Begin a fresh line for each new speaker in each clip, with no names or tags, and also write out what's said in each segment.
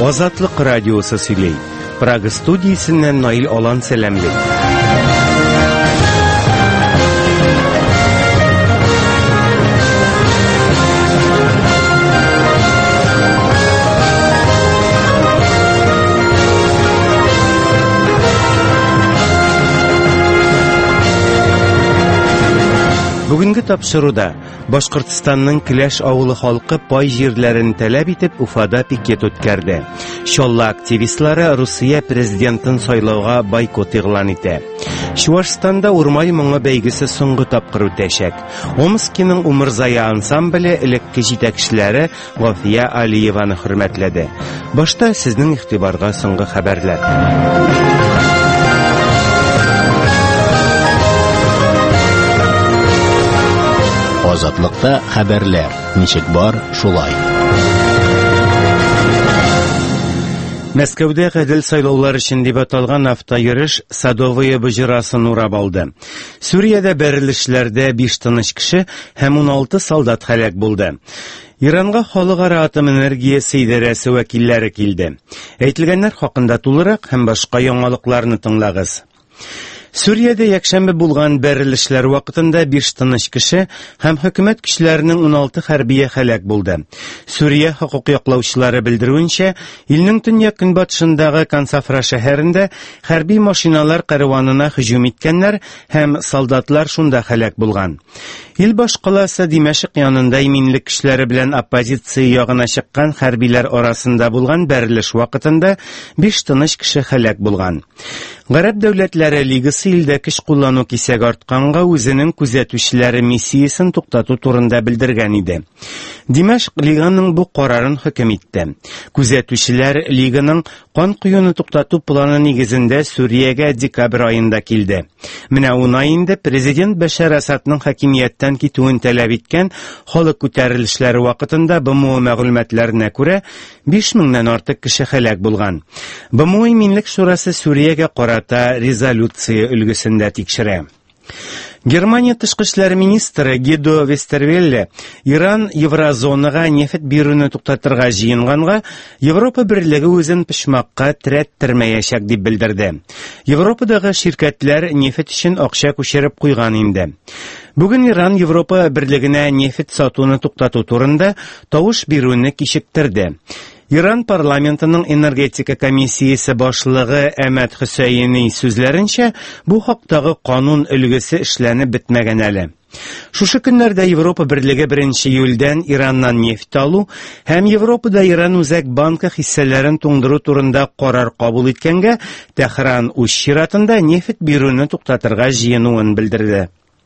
Азатлык радиосы сөйләй. Прага студиясеннән Наил Алан сәламлый. Бүгенге тапшыруда Башкортстанның Келәш авылы халкы пай җирләрен таләп итеп Уфада пикет үткәрде. Чаллы активистлары Русия президентын сайлауга бойкот игълан итә. Чувашстанда Урмай моңы бәйгесе соңгы тапкыр үтәчәк. Омскиның Умырзая ансамбле элекке җитәкчеләре Гафия Алиеваны хөрмәтләде. Башта сезнең игътибарга соңгы хәбәрләр.
Азатлыкта хәбәрләр. Ничек бар, шулай.
Мәскәүдә гадел сайлаулар өчен дип аталган автойөреш Садовые бөҗрасын урап алды. Сүриядә бәрелешләрдә 5 тыныч кеше һәм 16 солдат һәлак булды. Иранга халыкара атом энергиясе идарәсе вәкилләре килде. Әйтелгәннәр хакында тулырак һәм башка яңалыкларны тыңлагыз. Сүриядә якшәмбе булган бәрелешләр вакытында 5 тыныч кеше һәм хөкүмәт көчләренең 16 хәрбия һәлак булды. Сүрия хокук яклаучылары белдерүенчә, илнең төньяк көнбатышындагы Кансафра шәһәрендә хәрби машиналар кәрванына һөҗүм иткәннәр һәм солдатлар шунда һәлак булган. Ил башкаласы Димәшк янында иминлек көчләре белән оппозиция ягына чыккан хәрбиләр арасында булган бәрелеш вакытында 5 тыныч кеше һәлак булган. Гарәп дәүләтләре лигасы илдә көч куллану кисәк артканга үзенең күзәтүчеләре миссиясын туктату турында белдергән иде. Димәшк лиганың бу карарын хөкем итте. Күзәтүчеләр лиганың кан куюны туктату планы нигезендә Сүриягә декабрь аенда килде. Менә уна инде президент Башар Асадның хакимияттән китүен таләп иткән халык күтәрелешләре вакытында БМО мәгълүматларына күрә 5000-нән артык кеше һәлак булган. БМО иминлек шурасы Сүриягә карата резолюция өлгесендә тикшерә. Германия тышкы эшләр министры Гидо Вестервелле Иран Еврозонага нефт бирүне туктатырга җыенганга Европа берлеге үзен пычмакка терәттермәячәк дип белдерде. Европадагы ширкәтләр нефт өчен акча күчереп куйган инде. Бүген Иран Европа берлегенә нефт сатуны туктату турында тавыш бирүне кичектерде. Иран парламентының энергетика комиссиясе башлыгы Әмәд Хөсәйни сүзләренчә, бу хактагы канун өлгесе эшләнеп бетмәгән әле. Шушы көннәрдә Европа берлеге 1 июльдән Ираннан нефт алу һәм Европада Иран үзәк банкы хиссәләрен туңдыру турында карар кабул иткәнгә, Тәһран үз чиратында нефт бирүне туктатырга җыенуын белдерде.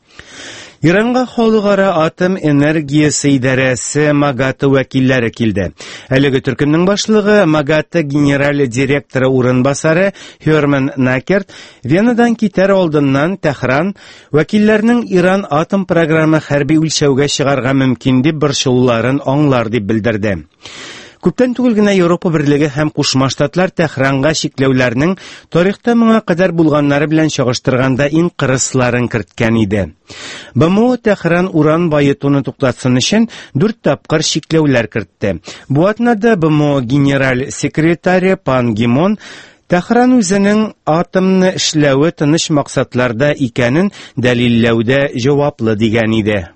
Иранга халыкара атом энергиясе идарәсе МАГАТА вәкилләре килде. Әлеге төркемнең башлыгы МАГАТА генераль директоры урынбасары Херман Накерт Венадан китәр алдыннан Тәһран вәкилләрнең Иран атом программы хәрби үлчәүгә чыгарга мөмкин дип борчылуларын аңлар дип белдерде. Күптән түгел генә Европа берлеге һәм Кушма Штатлар Тәһранга чикләүләрнең тарихта моңа кадәр булганнары белән чагыштырганда иң кырысларын керткән иде. БМО Тәһран уран байытуны туктатсын өчен 4 тапкыр чикләүләр кертте. Бу атнада БМО генераль секретаре Пан Ги Мун Тәһран үзенең атомны эшләүе тыныч максатларда икәнен дәлилләүдә җаваплы дигән иде.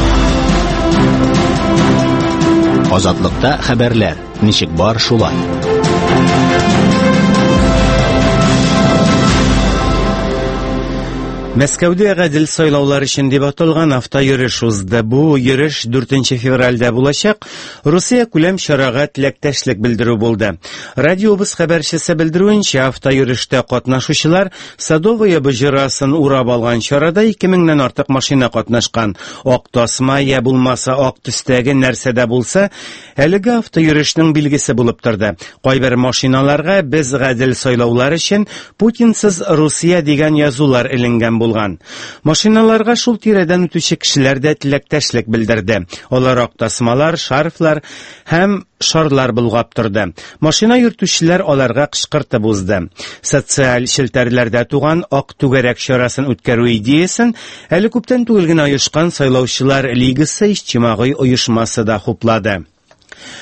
Азатлыкта хәбәрләр. Ничек бар, шулай.
Мәскәүдә гадел сайлаулар өчен дип аталган автойөреш узды. Бу йөреш 4 февральдә булачак. Русия күләм чарага теләктәшлек белдерү булды. Радиобыз хәбәрчесе белдерүенчә, автойөрештә катнашучылар Садовые бөҗрасын урап алган чарада 2000-нән артык машина катнашкан. Ак тасма я булмаса ак төстәге нәрсәдә булса, әлеге автойөрешнең билгесе булып торды. Кайбер машиналарга без гадел сайлаулар өчен Путинсыз Русия дигән язулар эленгән булган. Машиналарга шул тирәдән үтүче кешеләр дә теләктәшлек белдерде. Алар ак тасмалар, шарфлар һәм шарлар булгап торды. Машина йөртүчеләр аларга кычкыртып узды. Социаль челтәрләрдә туган ак түгәрәк чарасын үткәрү идеясын әле күптән түгел генә оешкан сайлаучылар лигасы иҗтимагый оешмасы да хуплады.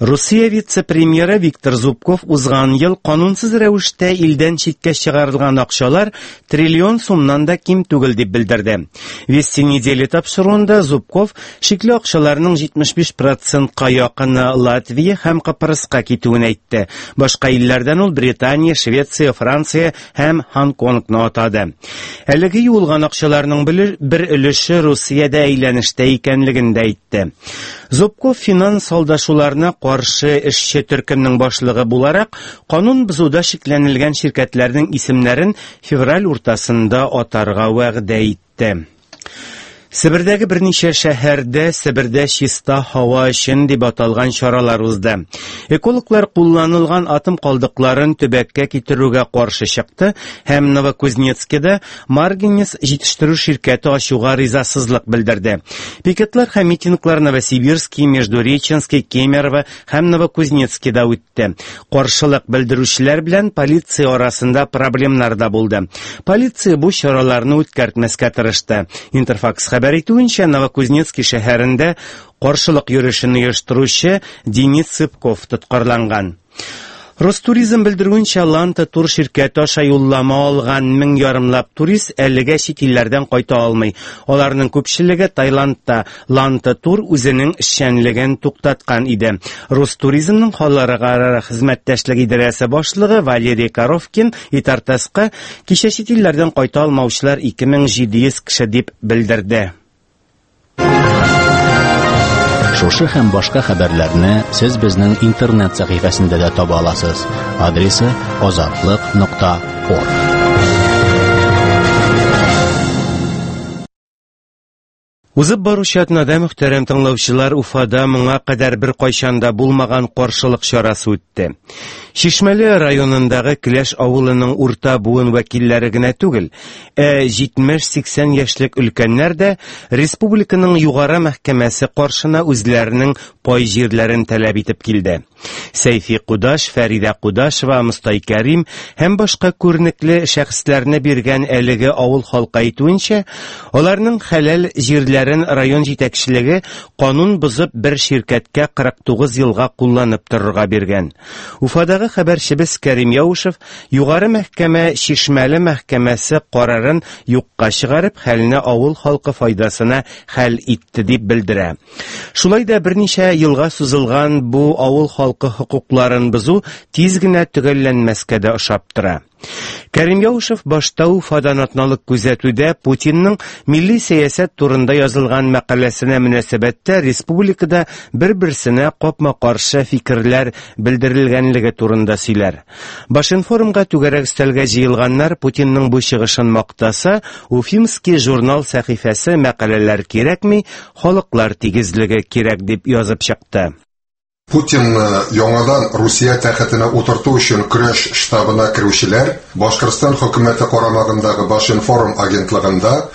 Русия вице-премьеры Виктор Зубков узган ел канунсыз рәвештә илдән читкә чыгарылган акчалар триллион сумнан да ким түгел дип белдерде. Вести недели тапшыруында Зубков шикле акчаларның 75%-ка якыны Латвия һәм Кыпрыска китүен әйтте. Башка илләрдән ул Британия, Швеция, Франция һәм Гонконгны атады. Әлеге юлган акчаларның бер өлеше Русиядә әйләнештә икәнлеген дә әйтте. Зубков финанс алдашуларына каршы эшче төркемнең башлыгы буларак, канун бузуда шикләнелгән şirketләрнең исемнәрен февраль уртасында атарга вәгъдә итте. Себердәге берничә шәһәрдә Себердә чиста һава өчен дип аталган чаралар узды. Экологлар кулланылган атом калдыкларын төбәккә китерүгә каршы чыкты һәм Новокузнецкида Марганец җитештерү şirkәте ачуга ризасызлык белдерде. Пикетлар һәм митинглар Новосибирский, Междуреченский, Кемерово һәм Новокузнецкида үтте. Каршылык белдерүчеләр белән полиция арасында проблемнар да булды. Полиция бу чараларны үткәртмәскә тырышты. Интерфакс хәбәр итүенчә, Новокузнецкий шәһәрендә каршылык йөрешен оештыручы Денис Цыпков тоткарланган. Ростуризм белдерүенчә, Ланта тур şirkәте аша юллама алган 1000 ярымлап турист әлегә чит илләрдән кайта алмый. Аларның күпчелеге Таиландта. Ланта тур үзенең эшчәнлеген туктаткан иде. Ростуризмның халыкара хезмәттәшлек идарәсе башлыгы Валерий Коровкин Итартаска кичә чит илләрдән кайта алмаучылар 2700 кеше дип белдерде.
Шушы һәм башка хәбәрләрне сез безнең интернет сәхифәсендә дә таба аласыз. Адресы azatlык.org.
Узып баручы атнада, мөхтәрәм тыңлаучылар, Уфада моңа кадәр бер кайчанда булмаган каршылык чарасы үтте. Шишмәле районындагы Келәш авылының урта буын вәкилләре генә түгел, 70-80 яшьлек өлкәннәр дә республиканың югары мәхкәмәсе каршына үзләренең пай җирләрен таләп итеп килде. Сәйфи Кудаш, Фәридә Кудашева, Мустай Кәрим һәм башка күренекле шәхесләрне биргән әлеге авыл халкы әйтүенчә, аларның хәләл җирләрен район җитәкчелеге канун бузып бер şirkәткә 49 елга кулланып торырга биргән. Уфадагы хәбәрчебез Кәрим Яушев югары мәхкәмә Шишмәле мәхкәмәсе карарын юкка чыгарып, хәлне авыл халкы файдасына хәл итте дип белдерә. Шулай да берничә елга сузылган бу авыл халкы хокукларын бузу тиз генә төгәлләнмәскә дә ошап тора. Кәрим Яушев башта Уфадан атналык күзәтүдә Путинның милли сәясәт турында язылган мәкаләсенә мөнәсәбәттә республикада бер-берсенә капма-каршы фикерләр белдерелгәнлеге турында сөйләр. Башинформга түгәрәк өстәлгә җыелганнар Путинның бу чыгышын мактаса, Уфимский журнал сәхифәсе мәкаләләр кирәкми, халыклар тигезлеге кирәк дип язып чыкты.
Путин яңадан Русия тәхетенә утырту өчен көрәш штабына керүчеләр Башкортстан хөкүмәте карамагындагы Башинформ агентлыгында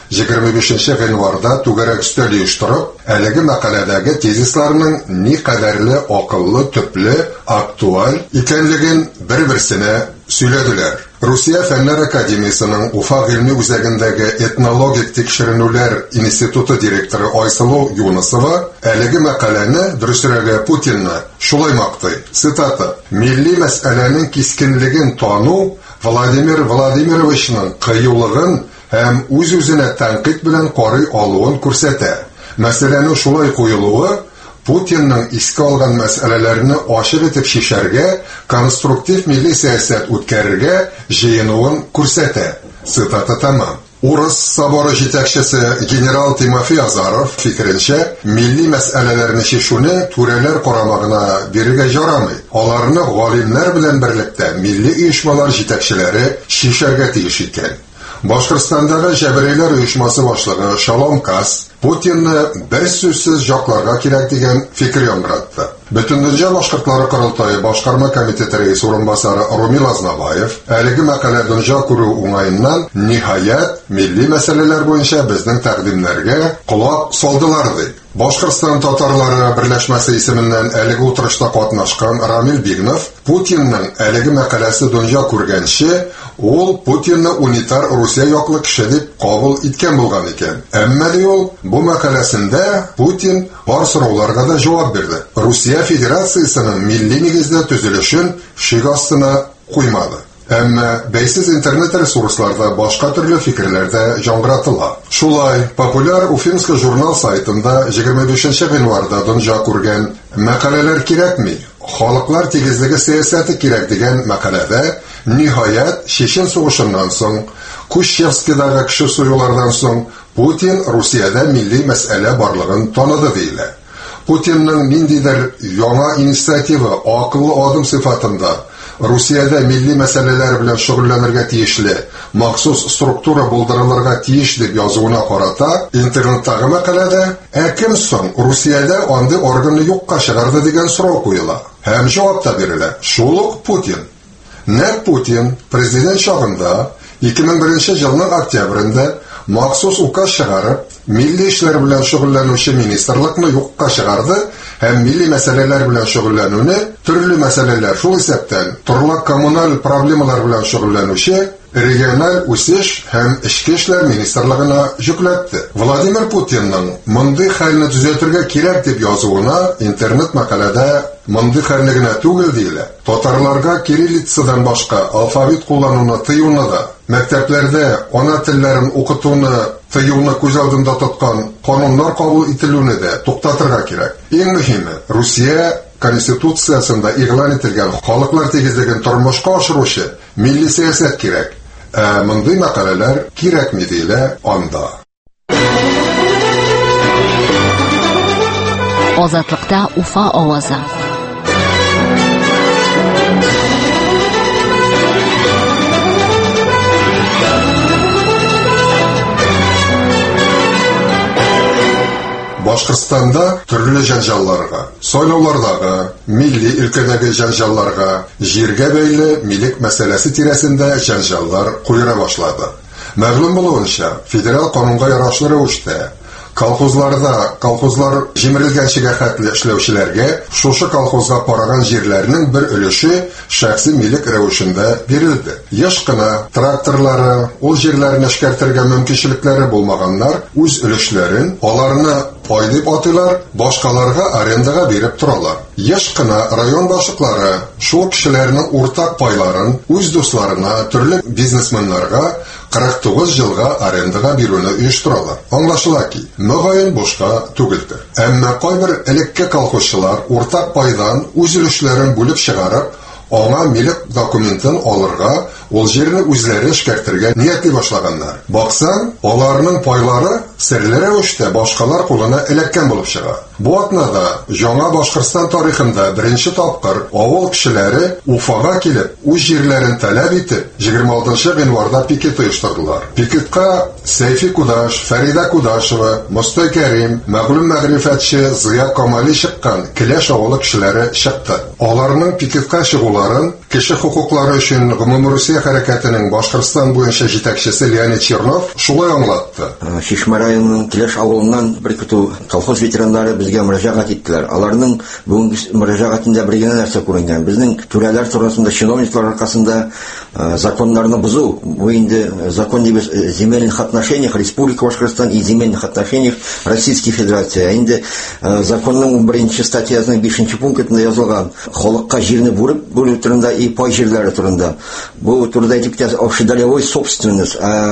25 гыйнварда түгәрәк өстәл оештырып, әлеге мәкаләдәге тезисларның ни кадәрле акыллы, төпле, актуаль икәнлеген бер-берсенә сөйләделәр. Русия Фәннәр академиясының Уфа гыйльми үзәгендәге этнологик тикшеренүләр институты директоры Айсылу Юнысова әлеге мәкаләне дөресрәге Путинны шулай мактый. Цитата: "Милли мәсьәләнең кискенлеген тану Владимир Владимировичның кыюлыгын һәм үз-үзенә тәнкыйть белән карый алуын күрсәтә. Мәсьәләне шулай куелуы Путинның искә алган мәсьәләләрне ачык итеп шишәргә, конструктив милли сәясәт үткәрергә җыенуын күрсәтә." Цитата тәмам. Урыс соборы җитәкчесе генерал Тимофей Азаров фикеренчә, милли мәсьәләләрне шешүне түрәләр карамагына бирергә ярамый. Аларны галимнәр белән берлектә милли оешмалар җитәкчеләре шишәргә тиеш икән. Башкортстандагы Җәбрәйләр оешмасы башлыгы Шалом Кас Путинны бер сүзсез якларга кирәк дигән фикер яңгыратты. Бөтендөнья башкортлары корылтайы башкарма комитеты рәис урынбасары Румил Азнабаев әлеге мәкалә дөнья күрү уңаеннан ниһаять милли мәсьәләләр буенча безнең тәкъдимнәргә колак салдылар ди. Башкортстан татарлары берләшмәсе исеменнән әлеге утырышта катнашкан Рамил Бигнов Путинның әлеге мәкаләсе дөнья күргәнче, ул Путинны унитар Русия яклы кеше дип кабул иткән булган икән. Әмма ул бу мәкаләсендә Путин бар сорауларга да җавап бирде. Русия Федерациясының милли нигездә төзелешен шик астына куймады. Әмма бәйсез интернет ресурсларда башка төрле фикерләрдә яңгыратыла. Шулай, популяр Уфимский журнал сайтында 25 гыйнварда дөнья күргән мәкаләләр кирәкми, халыклар тигезлеге сәясәте кирәк дигән мәкаләдә ниһаять Чечен сугышыннан соң, Кущевскидагы кеше суюлардан соң Путин Русиядә милли мәсьәлә барлыгын таныды диелә. Путинның ниндидер яңа инициатива, акыллы адым сыйфатында Русиядә милли мәсьәләләр белән шөгыльләнергә тиешле махсус структура булдырылырга тиеш дип язуына карата интернеттагы мәкаләдә кем соң Русиядә андый органны юкка чыгарды дигән сорау куела. Һәм җавап та бирелә. Шул ук Путин. Нәкъ Путин президент чагында 2001 елның октябрендә махсус указ чыгарып, милли эшләр белән шөгыльләнүче министрлыкны юкка чыгарды һәм милли мәсьәләләр белән шөгыльләнүне төрле мәсьәләләр шул исәптән торлак коммуналь проблемалар белән шөгыльләнүче региональ үсеш һәм эчке эшләр министрлыгына жүкләтте. Владимир Путинның мондый хәлне төзәтергә кирәк дип язуына интернет мәкаләдә мондый хәлне генә түгел диелә. Татарларга кириллицадан башка алфавит куллануны тыюны да, мәктәпләрдә ана телләрен укытуны тыюны күз алдында тоткан кануннар кабул ителүне дә туктатырга кирәк. Иң мөһиме, Русия Конституциясында игълан ителгән халыклар тигезлеген тормышка ашыручы милли сәясәт кирәк. Мондый мәкаләләр кирәкми диелә анда.
Азатлыкта Уфа авазы.
Башкортстанда төрле җанҗалларга, сайлаулардагы, милли өлкәдәге җанҗалларга, җиргә бәйле милек мәсьәләсе тирәсендә җанҗаллар куера башлады. Мәгълүм булуынча, федераль канунга ярашлы рәвештә колхозлар җимерелгәнчегә хәтле эшләүчеләргә шушы колхозга параган җирләрнең бер өлеше шәхси милек рәвешендә бирелде. Яшь кына тракторлары, ул җирләрне эшкәртергә мөмкинчелекләре булмаганнар үз өлешләрен аларны пай дип атыйлар, башкаларга арендага биреп торалар. Яшь кына район башлыклары шул кешеләрнең уртак пайларын үз дусларына, төрле бизнесменнарга 49 елга арендага бирүне оештыралар. Аңлашыла ки, мөгаен бушка түгелдер. Әмма кайбер элекке колхозчылар уртак пайдан үз өлешләрен бүлеп чыгарып, аңа милек документын алырга, ул җирне үзләре эшкәртергә ниятли башлаганнар. Баксаң, аларның пайлары серле рәвештә башкалар кулына эләккән булып чыга. Бу атнада яңа Башкортстан тарихында беренче тапкыр авыл кешеләре Уфага килеп, үз җирләрен таләп итеп, 26 гыйнварда пикет оештырдылар. Пикетка Сәйфи Кудаш, Фәрида Кудашева, Мостай Кәрим, мәгълүм мәгърифәтче Зыя Камали чыккан Келәш авылы кешеләре чыкты. Аларның пикетка чыгуларын кеше хукуклары өчен гомуми Русия хәрәкәтенең Башкортстан буенча җитәкчесе Леонид Чернов шулай аңлатты.
Чишмә районының Келәш авылыннан бер көтү колхоз ветераннары безгә мөрәҗәгать иттеләр. Аларның бүгенге мөрәҗәгатендә бер генә нәрсә күренгән. Безнең түрәләр турысында чиновниклар аркасында законнарны бузу, бу инде закон дибез земельных отношениях Республика Башкортстан и земельных отношениях Российской Федерации. Инде законның 1-нче статьясының 5-нче пунктында язылган халыкка җирне бүлү турында и пай җирләре турында. Бу турыда әйтеп китәбез, общедолевой собственность.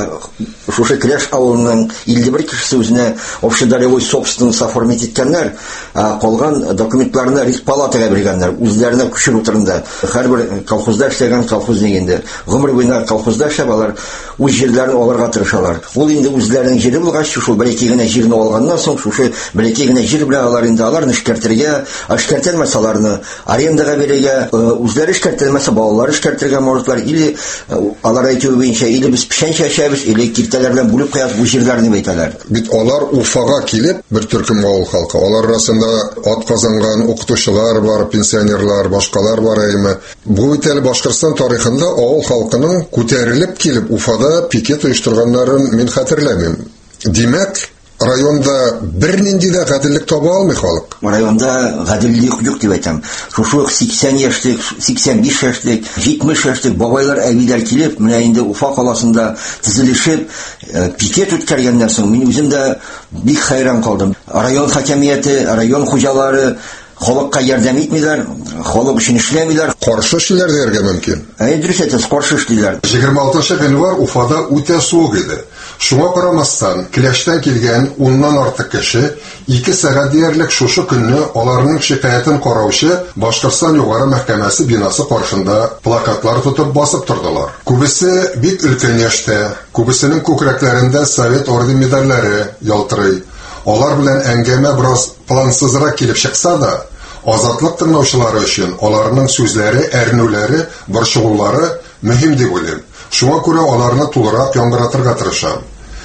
Шушы Келәш авылының 51 кешесе үзенә общедолевой собственность оформить иткәннәр, калган документларны Респалатага биргәннәр, үзләренә күчерү турында. Һәрбер колхозда эшләгән колхозник инде гомер буена колхозда эшләп алар үз җирләрен алырга тырышалар. Ул инде үзләренең җире булгач, шушы бер-ике генә җирне алганнан соң, шушы бер-ике генә җир белән алар инде аларны эшкәртергә, эшкәртелмәсә аларны арендага бирергә, үзләре эшкәртелмәсә балалары эшкәртергә можетлар, или алар әйтү буенча, или без печән чәчәбез, или киртәләр белән бүлеп куябыз бу җирләрне әйтәләр.
Бит алар Уфага килеп, бер төркем авыл халкы, алар арасында атказанган укытучылар бар, пенсионерлар, башкалар бар әйме. Бу итәл Башкортстан тарихында авыл халкының күтәрелеп килеп Уфада пикет оештырганнарын мин хәтерләмим. Димәк, Rayonda bir nинди дә гаделлек таба алмый халык.
Районда гаделлек юк дип әйтәм. Шушы 80 яшьлек, 85 яшьлек, 70 яшьлек бабайлар әбиләр килеп, менә инде Уфа каласында тизелешеп, пикет үткәргәннән соң мин үзем дә бик хайран калдым. Район хакимияте, район хуҗалары халыкка ярдәм итмиләр, халык өчен эшләмиләр.
Каршы эшләр дәргә мөмкин.
Дөрес әйтәсез, каршы эшлиләр.
26 январь Уфада үтә суык иде. Шуңа карамастан, Киләштән килгән 10ннан артык кеше 2 сәгать диярлек шушы көнне аларның шикаятен караучы Башкортстан югары мәхкәмәсе бинасы каршында плакатлар тотып басып тордылар. Күбесе бик өлкән яшьтә, күбесенең күкрәкләрендә Совет орден медальләре ялтырый. Алар белән әңгәмә бераз плансызрак килеп чыкса да, азатлык тыңлаучылары өчен аларның сүзләре, әрнүләре, борчылулары мөһим дип уйлыйм. Шуңа күрә аларны тулырак яңгыратырга тырышам.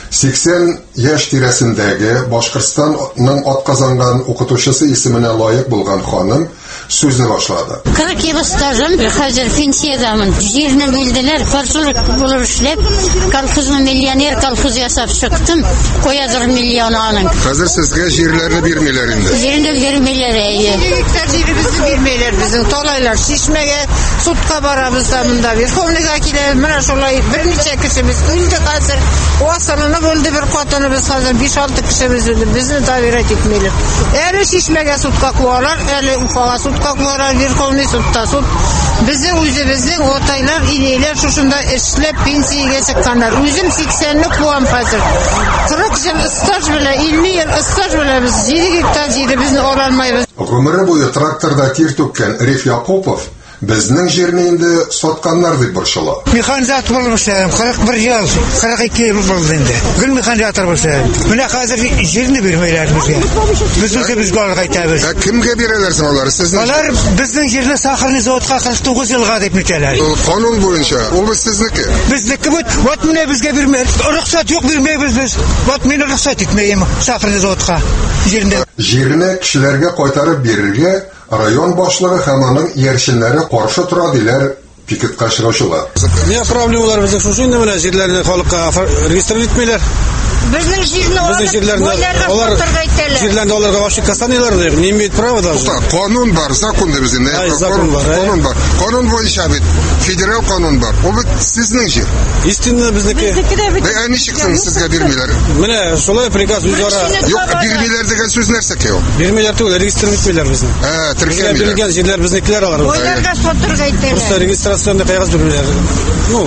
80 яшь тирәсендәге Башкортстанның атказанган укытучысы исеменә лаек булган ханым сүзне башлады.
40 ел стажым, хәзер пенсиядамын. Җирне билделәр, фарсулык булып эшләп, колхозны миллионер колхоз ясап чыктым. Коядыр миллион аның.
Хәзер сезгә җирләрне бирмиләр инде.
Җирне бирмиләр әйе.
Җиребезне бирмиләр безнең талайлар. Шишмәгә судка барабыз да монда. Верховныйга килә, менә шулай берничә кешебез үлде хәзер. Асылыны бүлде бер катыныбыз хәзер 5-6 кешебез үлде. Безне доверять итмиләр. Әле Шишмәгә судка куалар, әле Уфага судка куалар, Верховный судта суд. Безнең үзебезнең отайлар, инейләр шушында эшләп пенсиягә чыкканнар. Үзем 80-не куам хәзер. 40 ел стаж белән, 50 ел стаж белән без 7 гектар җиребезне ала алмыйбыз.
Гомере буе тракторда тир түккән Риф Якупов безнең җирне инде сатканнар дип борчыла.
Механизатор булып эшләдем, 41 ел, 42 ел булды инде. Гел механизатор булып эшләдем. Менә хәзер җирне бирмәйләр безгә. Безгә алга әйтәбез.
Кемгә бирәләр соң алар? Сезнең
алар безнең җирне Сахарный заводка 49 елга дип әйтәләр.
Канун буенча ул сезнеке.
Безнеке вот менә безгә бирмәйләр. Рөхсәт юк, бирмәйбез без. Вот мин рөхсәт итмәйм Сахарный заводка җирне.
Җирне кешеләргә кайтарып бирергә район башлыгы һәм аның иярченнәре каршы тора диләр пикетка чыгучылар.
Не проблемалар безнең шушы инде менә җирләрне халыкка регистр итмиләр.
Безнең җирне
җирләрне аларга вообще касаниялар да, не имеют права даже.
Канун бар, закон дип үзендә. Канун бар. Канун буенча бит федераль канун бар. Ул бит сезнең җир.
Истинно безнеке.
Ничек соң сезгә бирмиләр?
Менә шулай приказ үзара.
Юк, бирмиләр дигән сүз нәрсәкә ул?
Бирмиләр түгел, регистр итмиләр безне.
Теркәмиләр.
Биргән җирләр безнекеләр алар.
Ойларга сатырга әйтәләр.
Просто регистрационный кагаз бирмиләр. Ну,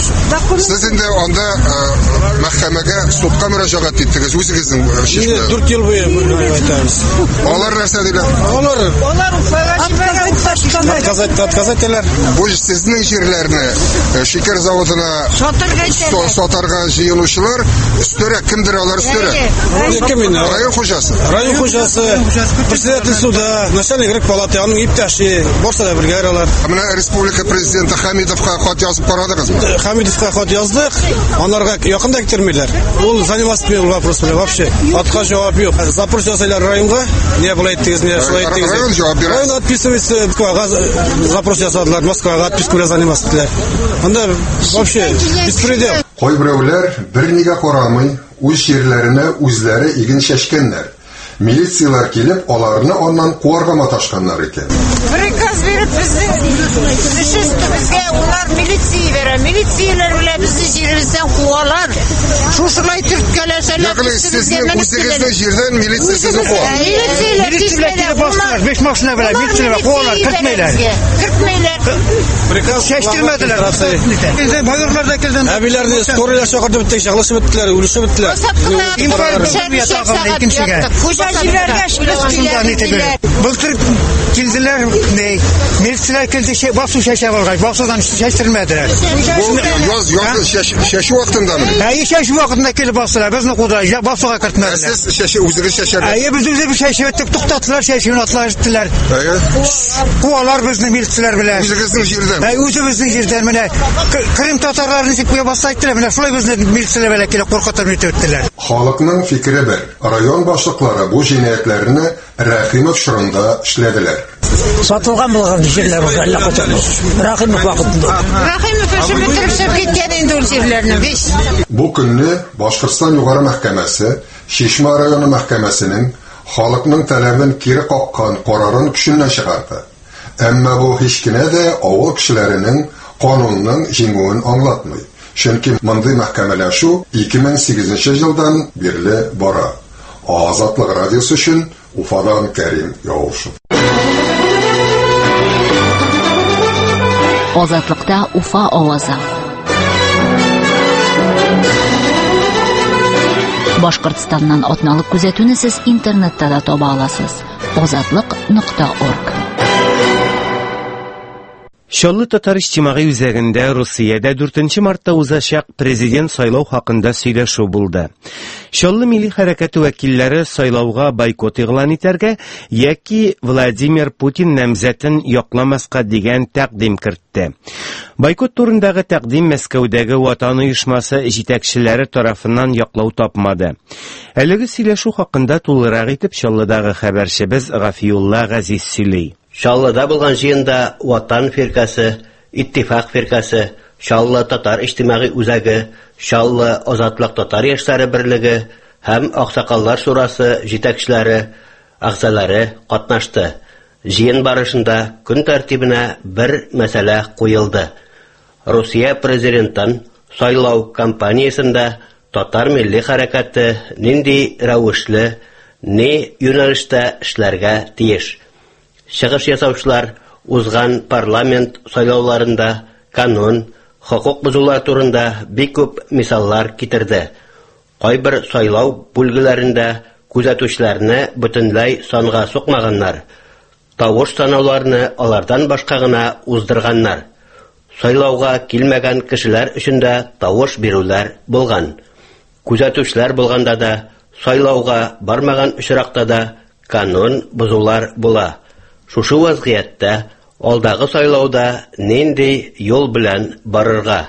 сез инде анда мәхкәмәгә судка мөрәҗәгать иттегез, үзегезнең шишмә.
4 ел буе әйтәбез.
Алар нәрсә диләр?
Алар
Уфага
отказателләр.
Бу сезнең җирләрне шикәр заводына сатарга җыелучылар өстәрәк кемдер алар өстәрәк? Район хуҗасы.
Район хуҗасы, председатель суда, начальник райпалаты, аның иптәше, барса да бергә алар.
Менә республика президенты Хамидовка хат язып барадыгызмы?
Хамидовка хат яздык, аларга якында китермиләр. Ул заниматься этим вопросом вообще. Отказ җавап юк. Запрос ясайлар районга, не булай иттегез, не шулай иттегез.
Район җавап бирә.
Район отписывается, запрос ясадылар, Москвага отписку белән заниматься иттеләр. Анда вообще беспредел.
Кайберәүләр бернигә карамый үз җирләренә үзләре иген чәчкәннәр. Милициялар килеп, аларны аннан куарга маташканнар икән.
Приказ биреп безгә улар милиция бирә. Милицияләр белән безне җиребездән куалар. Шушылай төрткәләсәләр.
Ягъни сезнең үзегезнең җирдән милиция сезне куа.
Милицияләр башлар, 5 машина белән милицияләр куалар, кертмәйләр.
Приказ
чәчтермәделәр. Бездә майорлар да килде.
Әбиләрне скорыйлар чакыртып беттек, шаглашып беттеләр, үлешеп беттеләр.
Былтыр килделәр, милицияләр килде, басу чәчә алгач, басудан чәчтермәделәр.
Чәчү вакытындамы?
Чәчү вакытында килеп басалар, безне куда басуга кертмәделәр.
Сез үзегез чәчәргә.
Без үзебез чәчеп, туктаттылар чәчүне, Куалар иттеләр. Куалар безнең милицияләр белән.
Үзегезнең җирдән.
Үзебезнең җирдән менә Крым татарларын ничек куя баса иттеләр. Менә шулай безнең милицияләр белән килеп куркытып үттеләр.
Халыкның фикере бер. Район башлыклары бу җинаятьләрне Рәхимов шырында эшләделәр.
Сатылган булган җирләр бар, әллә качан. Рәхимов вакытында.
Рәхимов эшен бетереп киткән инде ул җирләрне биш.
Бу көнне Башкортстан югары мәхкәмәсе, Шишма районы мәхкәмәсенең халыкның талабын кире каккан карарын көченнән чыгарды. Әмма бу һич кенә дә авыл кешеләренең канунның җиңүен аңлатмый. Чөнки мондый мәхкәмәләшү 2008 елдан бирле бара. Азатлык радиосы өчен Уфадан Кәрим Яушев.
Азатлыкта Уфа авазы. Башкортстаннан атналык күзәтүне сез интернетта да таба аласыз. Азатлык.орг.
Шаллы татар иҗтимагый үзәгендә Русиядә 4 мартта узачак президент сайлау хакында сөйләшү булды. Шаллы милли хәрәкәте вәкилләре сайлауга бойкот игълан итәргә яки Владимир Путин намзәтен якламаска дигән тәкъдим кертте. Бойкот турындагы тәкъдим Мәскәүдәге Ватан оешмасы җитәкчеләре тарафыннан яклау тапмады. Әлеге сөйләшү хакында тулырак итеп Шаллыдагы хәбәрчебез Гафиулла Газиз сөйли.
Шаллыда булган җыенда Ватан фиркасы, Иттифак фиркасы, Шаллы татар иҗтимагый үзәге, Шаллы Азатлык татар яшьләре берлеге һәм Аксакаллар шурасы җитәкчеләре, агзалары катнашты. Җыен барышында көн тәртибенә бер мәсьәлә куелды. Русия президентын сайлау кампаниясендә татар милли хәрәкәте нинди рәвешле, ни юнәлештә эшләргә тиеш. Чыгыш ясаучылар узган парламент сайлауларында канун, хокук бузулар турында бик күп мисаллар китерде. Кайбер сайлау бүлгеләрендә күзәтүчеләрне бөтенләй санга сукмаганнар. Тавыш санауларны алардан башка гына уздырганнар. Сайлауга килмәгән кешеләр өчен дә тавыш бирүләр булган. Күзәтүчеләр булганда да, сайлауга бармаган очракта да канун бузулар була. Шушы вазгыятта алдагы сайлауда нинди юл белән барырга?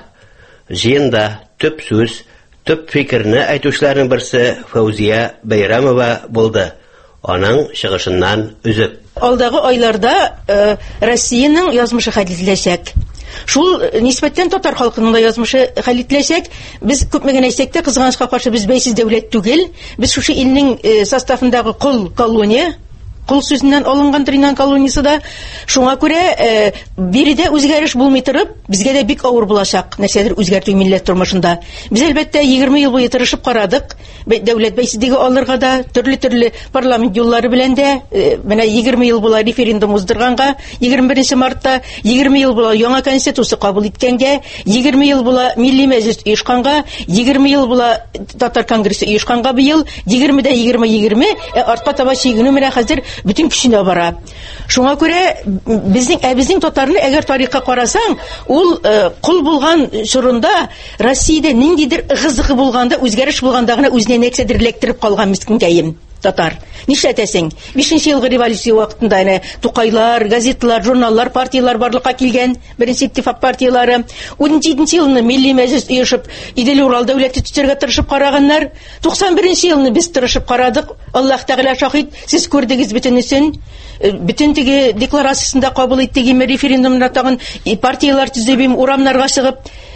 Җыенда төп сүз, төп фикерне әйтүчләрнең берсе Фаузия Бәйрәмова булды. Аның чыгышыннан үзеп.
Алдагы айларда Россиянең язмышы хәл ителәчәк. Шул нисбәттән татар халкының да язмышы хәл ителәчәк. Без күпмәгән әйтсәк тә, кызганычка каршы без бәйсез дәүләт түгел. Без шушы илнең составындагы кул колония, кул сүзеннән алынган Тринан колониясе да, шуңа күрә биредә үзгәреш булмый торып, безгә дә бик авыр булачак нәрсәдер үзгәртү милләт тормышында. Без әлбәттә 20 ел буе тырышып карадык, дәүләт бәйсезлеге алырга да, төрле парламент юллары белән дә, менә 20 ел була референдум уздырганга, 21 мартта 20 ел була яңа конституция кабул иткәнгә, 20 ел була милли мәҗлес оешканга, 20 ел була татар конгрессы оешканга быел, 20дә 20, артка таба чигенү менә хәзер bütün көченә бара. Шуңа күрә безнең татарны әгәр тарихка карасаң, ул кул булган шурында Россиядә ниндидер гызыгы булганда, үзгәреш булганда гына үзенә нәрсәдер эләктереп калган мискинкәем татар. Нишләтәсең? 5нче елгы революция вакытында әнә Тукайлар, газетлар, журналлар, партиялар барлыкка килгән, беренче иттифак партиялары. 17нче елны милли мәҗлес оешып, Идел Урал дәүләте төзергә тырышып караганнар. 91нче елны без тырышып карадык. Аллаһ Тәгалә шаһид, сез күрдегез бөтенесен. Бүтән теге декларациясендә кабул иттегем референдумда тагын партиялар төзебем, урамнарга чыгып,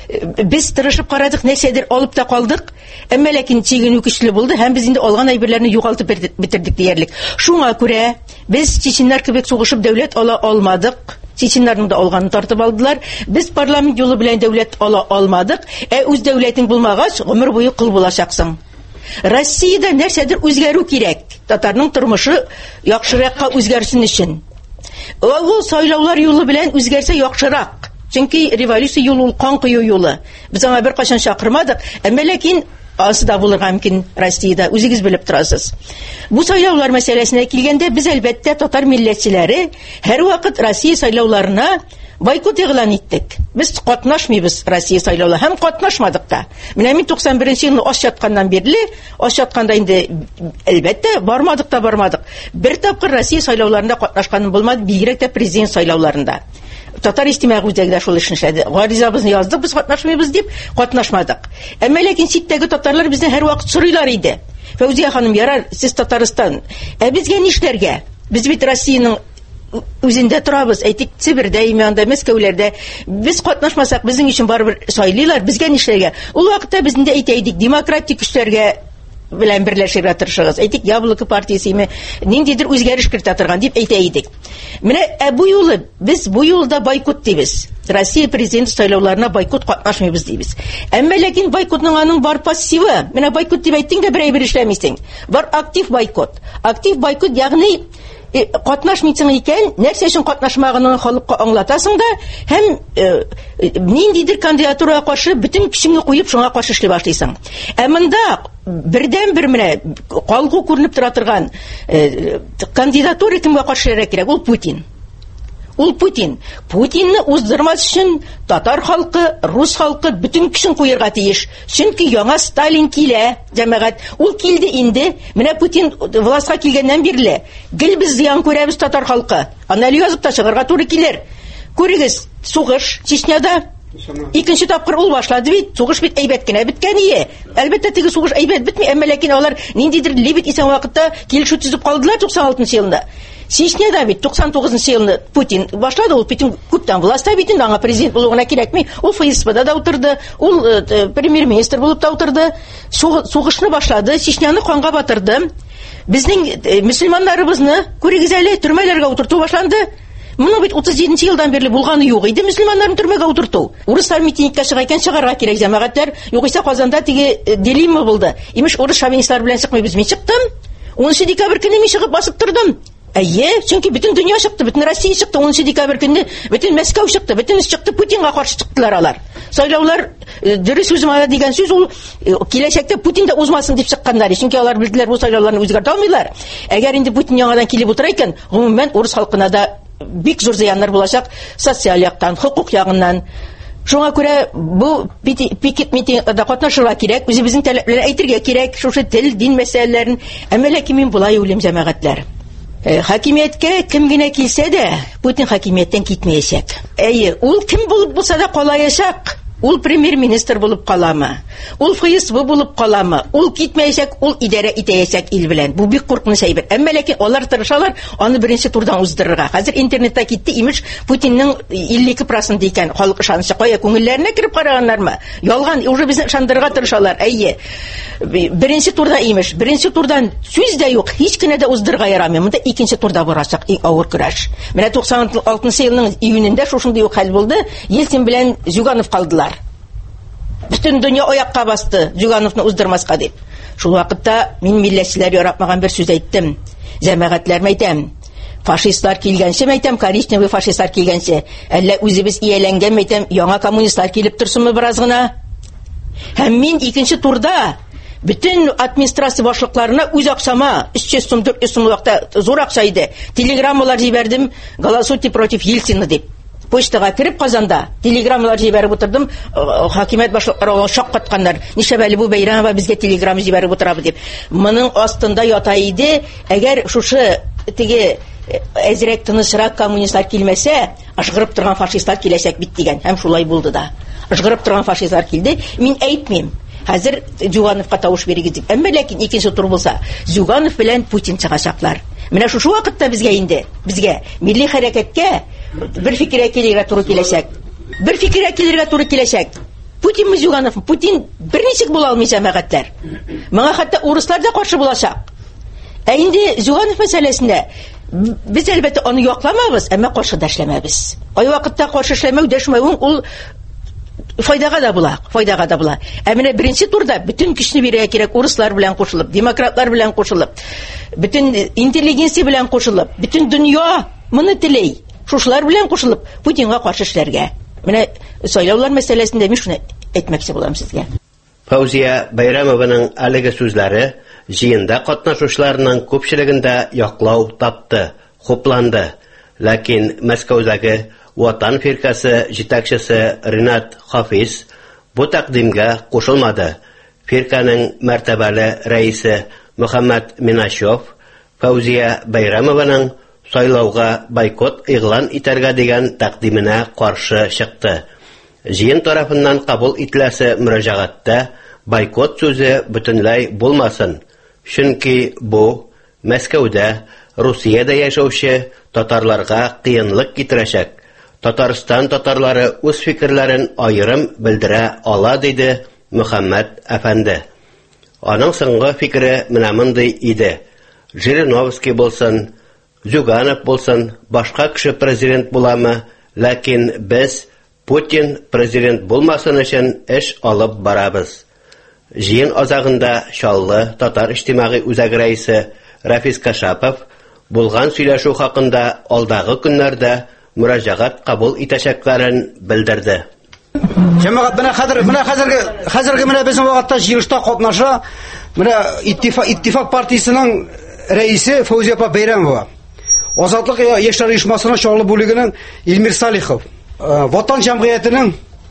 без тырышып карадык, нәрсәдер алып та калдык. Әмма ләкин чигенү көчле булды һәм без инде алган әйберләрне югалтып битердик диярлек. Шуңа күрә без чеченнәр кебек сугышып дәүләт ала алмадык. Чеченнәрнең дә алганын тартып алдылар. Без парламент юлы белән дәүләт ала алмадык. Үз дәүләтең булмагач, гомер буе кул булачаксың. Россиядә нәрсәдер үзгәрү кирәк. Татарның тормышы яхшыракка үзгәрсен өчен. Ул сайлаулар юлы белән үзгәрсә яхшырак. Чөнки революция юлы ул кан кую юлы. Без аңа бер кашан чакырмадык. Әмма ләкин да булырга мөмкин Россиядә, үзегез белеп торасыз. Бу сайлаулар мәсьәләсенә килгәндә, без әлбәттә татар милләтчеләре һәр вакыт Россия сайлауларына бойкот игълан иттек. Без катнашмыйбыз Россия сайлауларына, һәм катнашмадык та. Менә мин 91 елны аш ятканнан бирле, аш ятканда инде әлбәттә бармадык. Бер тапкыр Россия сайлауларында катнашканым булмады, бигрәк тә президент сайлауларында. Татар истимагы үзәгедә шул эшне эшләде. Гаризабызны яздык, без катнашмыйбыз дип, катнашмадык. Әмма ләкин читтәге татарлар безне һәр вакыт сорыйлар иде. Фәүзия ханым, ярар, сез Татарстан, безгә нишләргә? Без бит Россиянең үзендә торабыз, әйтик, Сибирдә, Имянда, Мәскәүләрдә. Без катнашмасак, безнең өчен барыбер сайлыйлар, безгә нишләргә? Ул вакытта без инде әйтәйдик, демократик көчләргә белән берләшергә тырышыгыз. Әйтик, Яблоко партиясеме ниндидер үзгәреш кертә торган дип әйтәйдик. Менә бу юлы без бу юлда бойкот дибез. Россия президент сайлауларына бойкот катнашмыйбыз дибез. Әмма ләкин бойкотның аның бар пассивы. Менә бойкот дип әйттең дә берәй бер эшләмисең. Бар актив бойкот. Актив бойкот ягъни катнашмыйсың икән, нәрсә өчен катнашмаганын халыкка аңлатасың да, һәм ниндидер кандидатурага каршы бөтен көчеңне куеп шуңа каршы эшли башлыйсың. Ә монда бердән-бер менә калгу күренеп тора торган кандидатура кемгә каршы кирәк? Ул Путин. Ул Путин. Путинны уздырмас өчен татар халкы, рус халкы бөтен көчен куярга тиеш. Чөнки яңа Сталин килә, җәмәгать. Ул килде инде. Менә Путин властька килгәннән бирле. Гел без зыян күрәбез татар халкы. Анализ язып та чыгарга туры килер. Күрегез, сугыш Чечняда икенче тапкыр ул башлады бит. Сугыш бит әйбәт кенә биткән ие. Әлбәттә теге сугыш әйбәт битми, әмма ләкин алар ниндидер либит исән вакытта килешү төзеп калдылар 96 елда. Чечняда бит 99 елны Путин башлады, ул Путин күптән властьта бит, аңа президент булуына кирәкми. Ул ФСБда да утырды, ул премьер-министр булып та утырды. Сугышны башлады, Чечняны канга батырды. Безнең мөселманнарыбызны күрегез әле төрмәләргә утырту башланды. Моны бит 37 елдан бирле булганы юк иде, мөселманнарны төрмәгә утырту. Урыслар митингка чыга икән, чыгарга кирәк җәмәгатьләр. Югыйсә Казанда теге делима булды. Имеш урыс шовинистлар белән чыкмыйбыз. Мин чыктым. 10 декабрь көнне мин чыгып басып тордым. Әйе, чөнки бөтен дөнья чыкты, бөтен Россия чыкты, 10 декабрь көнне бөтен Мәскәү чыкты, бөтен чыкты, Путинга каршы чыктылар алар. Сайлаулар дөрес узмады дигән сүз ул киләчәктә Путин да узмасын дип чыкканнар. Чөнки алар билделәр бу сайлауларны үзгәртә алмыйлар. Әгәр инде Путин яңадан килеп утыра икән, гомумән урыс халкына да бик зур зыяннар булачак, социаль яктан, хукук ягыннан. Шуңа күрә бу пикет митингда катнашырга кирәк, үзебезнең таләпләрне әйтергә кирәк, шушы тел, дин мәсьәләләрен. Әмма ләкин мин булай уйлыйм, җәмәгатьләр. Хакимияткә кем генә килсә дә, Путин хакимияттән китмәячәк. Әйе, ул кем булып булса да калаячак. Ул премьер-министр булып каламы? Ул ФСБ булып каламы? Ул китмәячәк, ул идарә итәячәк ил белән. Бу бик куркыныч әйбер. Әмма ләкин алар тырышалар аны беренче турдан уздырырга. Хәзер интернетта китте, имеш Путинның 52% икән халык ышанышы. Кая күңелләренә кирип караганнармы? Ялган, уже безне ышандырырга тырышалар. Әйе. Беренче турда имеш, беренче турдан сүз дә юк, һич кенә дә уздырырга ярамый. Монда икенче турда барачак, авыр көрәш. Менә 96 елның июнендә шушындый ук хәл булды. Ельцин белән Зюганов калдылар. Бөтен дөнья аякка басты, Зюгановны уздырмаска дип. Шул вакытта мин милләтчеләр яратмаган бер сүз әйттем. Җәмәгатьләр әйтәм. Фашистлар килгәнче әйтәм, коричневый фашистлар килгәнче. Әллә үзебез ияләнгән әйтәм, яңа коммунистлар килеп торсынмы бераз гына. Һәм мин икенче турда bütün администрация башлыкларына үз акчама 300 сум 400 сум вакытта зур акча иде. Телеграммалар җибәрдем, голосуйте против Ельцина дип. Почтага кирип Казанда телеграммалар җибәреп утырдым. Хакимият башлыклары шаккатканнар. Нишәбәле бу бәйрәмгә безгә телеграмма җибәреп утырабыз дип. Моның астында ята иде, әгәр шушы теге әзрәк тынычрак коммунистлар килмәсә, ашгырып торган фашистлар киләчәк бит дигән. Һәм шулай булды да. Ашгырып торган фашистлар килде. Мин әйтмим. Хәзер Зюгановка тавыш бирегез дип. Әмма ләкин икенче тур булса, Зюганов белән Путин чыгачаклар. Менә шушы вакытта безгә инде, безгә милли хәрәкәткә бер фикергә килергә туры киләчәк. Бер фикергә килергә туры киләчәк. Путин мы Зюганов, Путин берничек була алмый җәмәгатьләр. Моңа хәтта урыслар да каршы булачак. Ә инде Зюганов мәсьәләсендә без әлбәттә аны якламабыз, әмма каршы да эшләмәбез. Ай вакытта каршы эшләмәү, дәшмәү ул файдага да була, файдага да була. Ә менә беренче турда bütün көчне бирергә кирәк, урыслар белән кушылып, демократлар белән кушылып, bütün интеллигенция белән кушылып, bütün дөнья моны теләй. Шушылар белән кушылып, Путинга каршы эшләргә. Менә сайлаулар мәсьәләсендә мин шуны әйтмәкче булам сезгә.
Фаузия Байрамованың әлеге сүзләре җыенда катнашучыларның күпчелегендә яклау тапты, хупланды. Ләкин Мәскәүдәге Ватан фиркасы җитәкчесе Ринат Хафиз бу тәкъдимгә кушылмады. Фирканың мәртәбәле рәисе Мөхәммәд Минашев Фаузия Байрамованың сайлауга бойкот игълан итәргә дигән тәкъдименә каршы чыкты. Җыен тарафыннан кабул ителәсе мөрәҗәгатьтә бойкот сүзе бөтенләй булмасын, чөнки бу Мәскәүдә, Русиядә яшәүче татарларга кыенлык китерәчәк. Татарстан татарлары үз фикерләрен аерым белдерә ала, диде Мөхәммәд әфәнде. Аның соңгы фикере менә мондый иде: Жириновский булсын, Зюганов булсын, башка кеше президент буламы, ләкин без Путин президент булмасын өчен эш алып барабыз. Җыен азагында Чаллы татар иҗтимагый үзәге рәисе Рафис Кашапов булган сөйләшү хакында алдагы көннәрдә мөрәҗәгать кабул итәчәкләрен белдерде.
Җәмәгать хәзерге менә безнең вакытта җыелышта катнаша менә иттифак партиясенең рәисе Фаузия Байрамова, Азатлык яшьләр оешмасының Чаллы бүлегенең Илмир Салихов, Ватан җәмгыятенең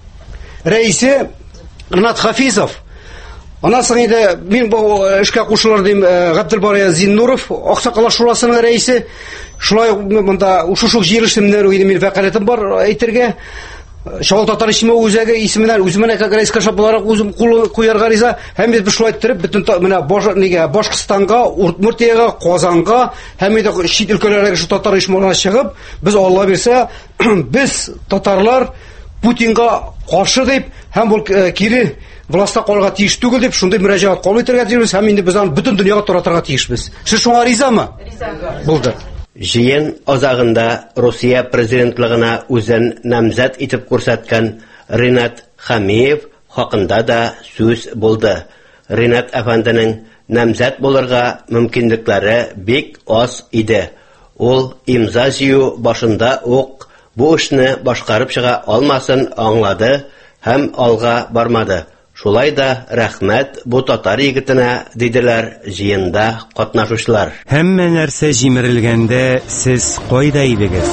рәисе Ринат Хафизов. Аннан соң инде мин бу эшкә кушылыр дим Габделбария Зиннуров, Аксакалар шурасының рәисе. Шулай монда ушуш җыелышымнан мин вәкаләтем бар әйтергә. Чаллы татар иҗтимагый үзәге исеменнән үземне рәис Кашап буларак үзем куярга риза. Һәм без шулай иттереп бөтен менә Башкортстанга, Удмуртиягә, Казанга һәм инде чит өлкәләрдәге шу татар иҗтимагына чыгып, без Алла бирсә, без татарлар Путинга каршы дип һәм бу кире властьта калырга тиеш түгел дип шундый мөрәҗәгать кабул итәргә тиешбез һәм инде без аны бөтен дөньяга таратырга тиешбез. Сез шуңа ризамы? Риза. Булды.
Җыен азагында Русия президентлыгына үзен намзәт итеп күрсәткән Ринат Хамиев хакында да сүз булды. Ринат әфәнденең намзәт булырга мөмкинлекләре бик аз иде. Ул имза җыю башында ук бу эшне башкарып чыга алмасын аңлады һәм алга бармады. Шулай да рәхмәт бу татар егетенә, диделәр җыенда катнашучылар.
Һәммә нәрсә җимерелгәндә сез кайда идегез?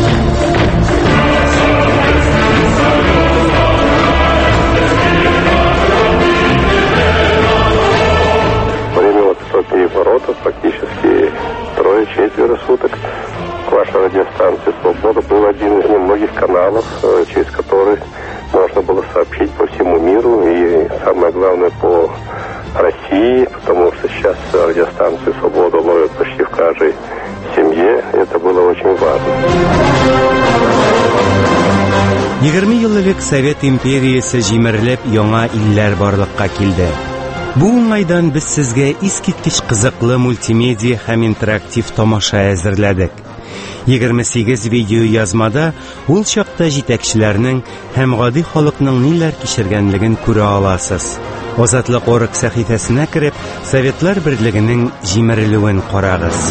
Время высокие ворота, практически 3-4 суток. Ваша радиостанция «Свобода» был один из немногих каналов, через который можно было сообщить по всему миру и, самое главное, по России, потому что сейчас радиостанцию «Свобода» ловят почти в каждой семье. Это было очень важно.
20 ел элек Совет империясе җимерелеп, яңа илләр барлыкка килде. Бу уңайдан без сезгә искиткеч кызыклы мультимедия һәм интерактив тамаша әзерләдек. 28 видео язмада ул чакта җитәкчеләрнең һәм гади халыкның ниләр кичергәнлеген күрә аласыз. Азатлык орг сәхифәсенә кереп, Советлар берлегенең җимерелүен карагыз.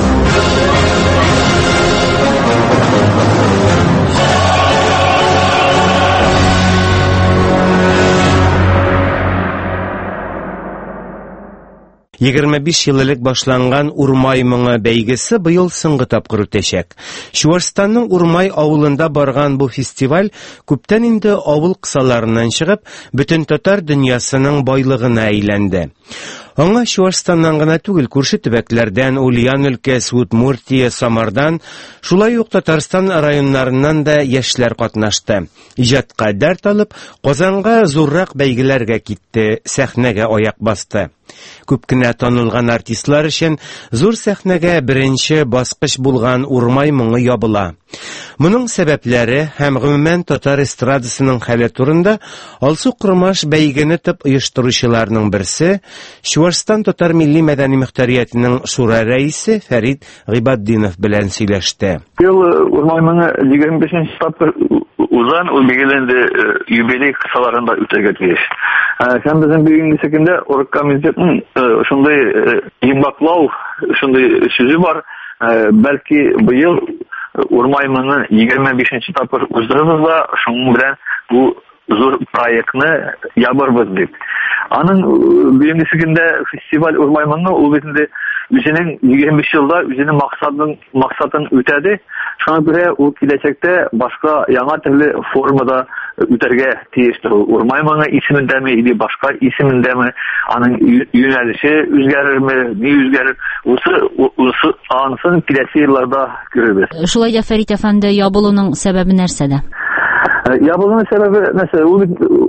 Егерме 25 ел элек башланган Урмай моңы бәйгесе быел соңгы тапкыр үтәчәк. Чуашстанның Урмай авылында барган бу фестиваль күптән инде авыл кысаларыннан чыгып, бөтен татар дөньясының байлыгына әйләнде. Аңа Чуашстаннан гына түгел, күрше төбәкләрдән, Ульян өлкәсе, Удмуртия, Самардан, шулай ук Татарстан районнарыннан да яшьләр катнашты. Иҗатка дәрт алып, Казанга зуррак бәйгеләргә китте, сәхнәгә аяк басты. Күп кенә танылган артистлар өчен зур сәхнәгә беренче баскыч булган Урмай моңы ябыла. Моның сәбәпләре һәм гомумән татар эстрадасының хәле турында Алсу Курмаш бәйгене төп оештыручыларның берсе, Чуашстан татар милли мәдәни мөхтәриятының шура рәисе Фәрид Гыйбаддинов белән сөйләште.
Ел Урмай моңы 25-нче тапкыр узан, ул бәйгеләнде юбилей кысаларында үтәргә тиеш. Һәм безнең бүгенге көндә орг комитетның шундый имбаклау, шундый сүзе бар. Бәлки быел Урмай моңы 25-нче тапкыр уздырырбыз да, шуның белән бу зур проектны ябарбыз дип. Аның бүйінгісігінде фестиваль Урмаймаңы ул бетінде үзенең 25 елда үзенең максатын үтәде. Шуңа күрә ул киләчәктә башка яңа төрле формада үтәргә тиештер. Урмаймаңы исемендәме или башка исемендәме, аның юнәлеше үзгәрерме, ни үзгәрер? Усы ансын киләсе елларда күрәбез.
Шулай да Фәрит әфәнде, ябылуның сәбәбе нәрсәдә?
Ябылуның сәбәбе нәрсә? Ул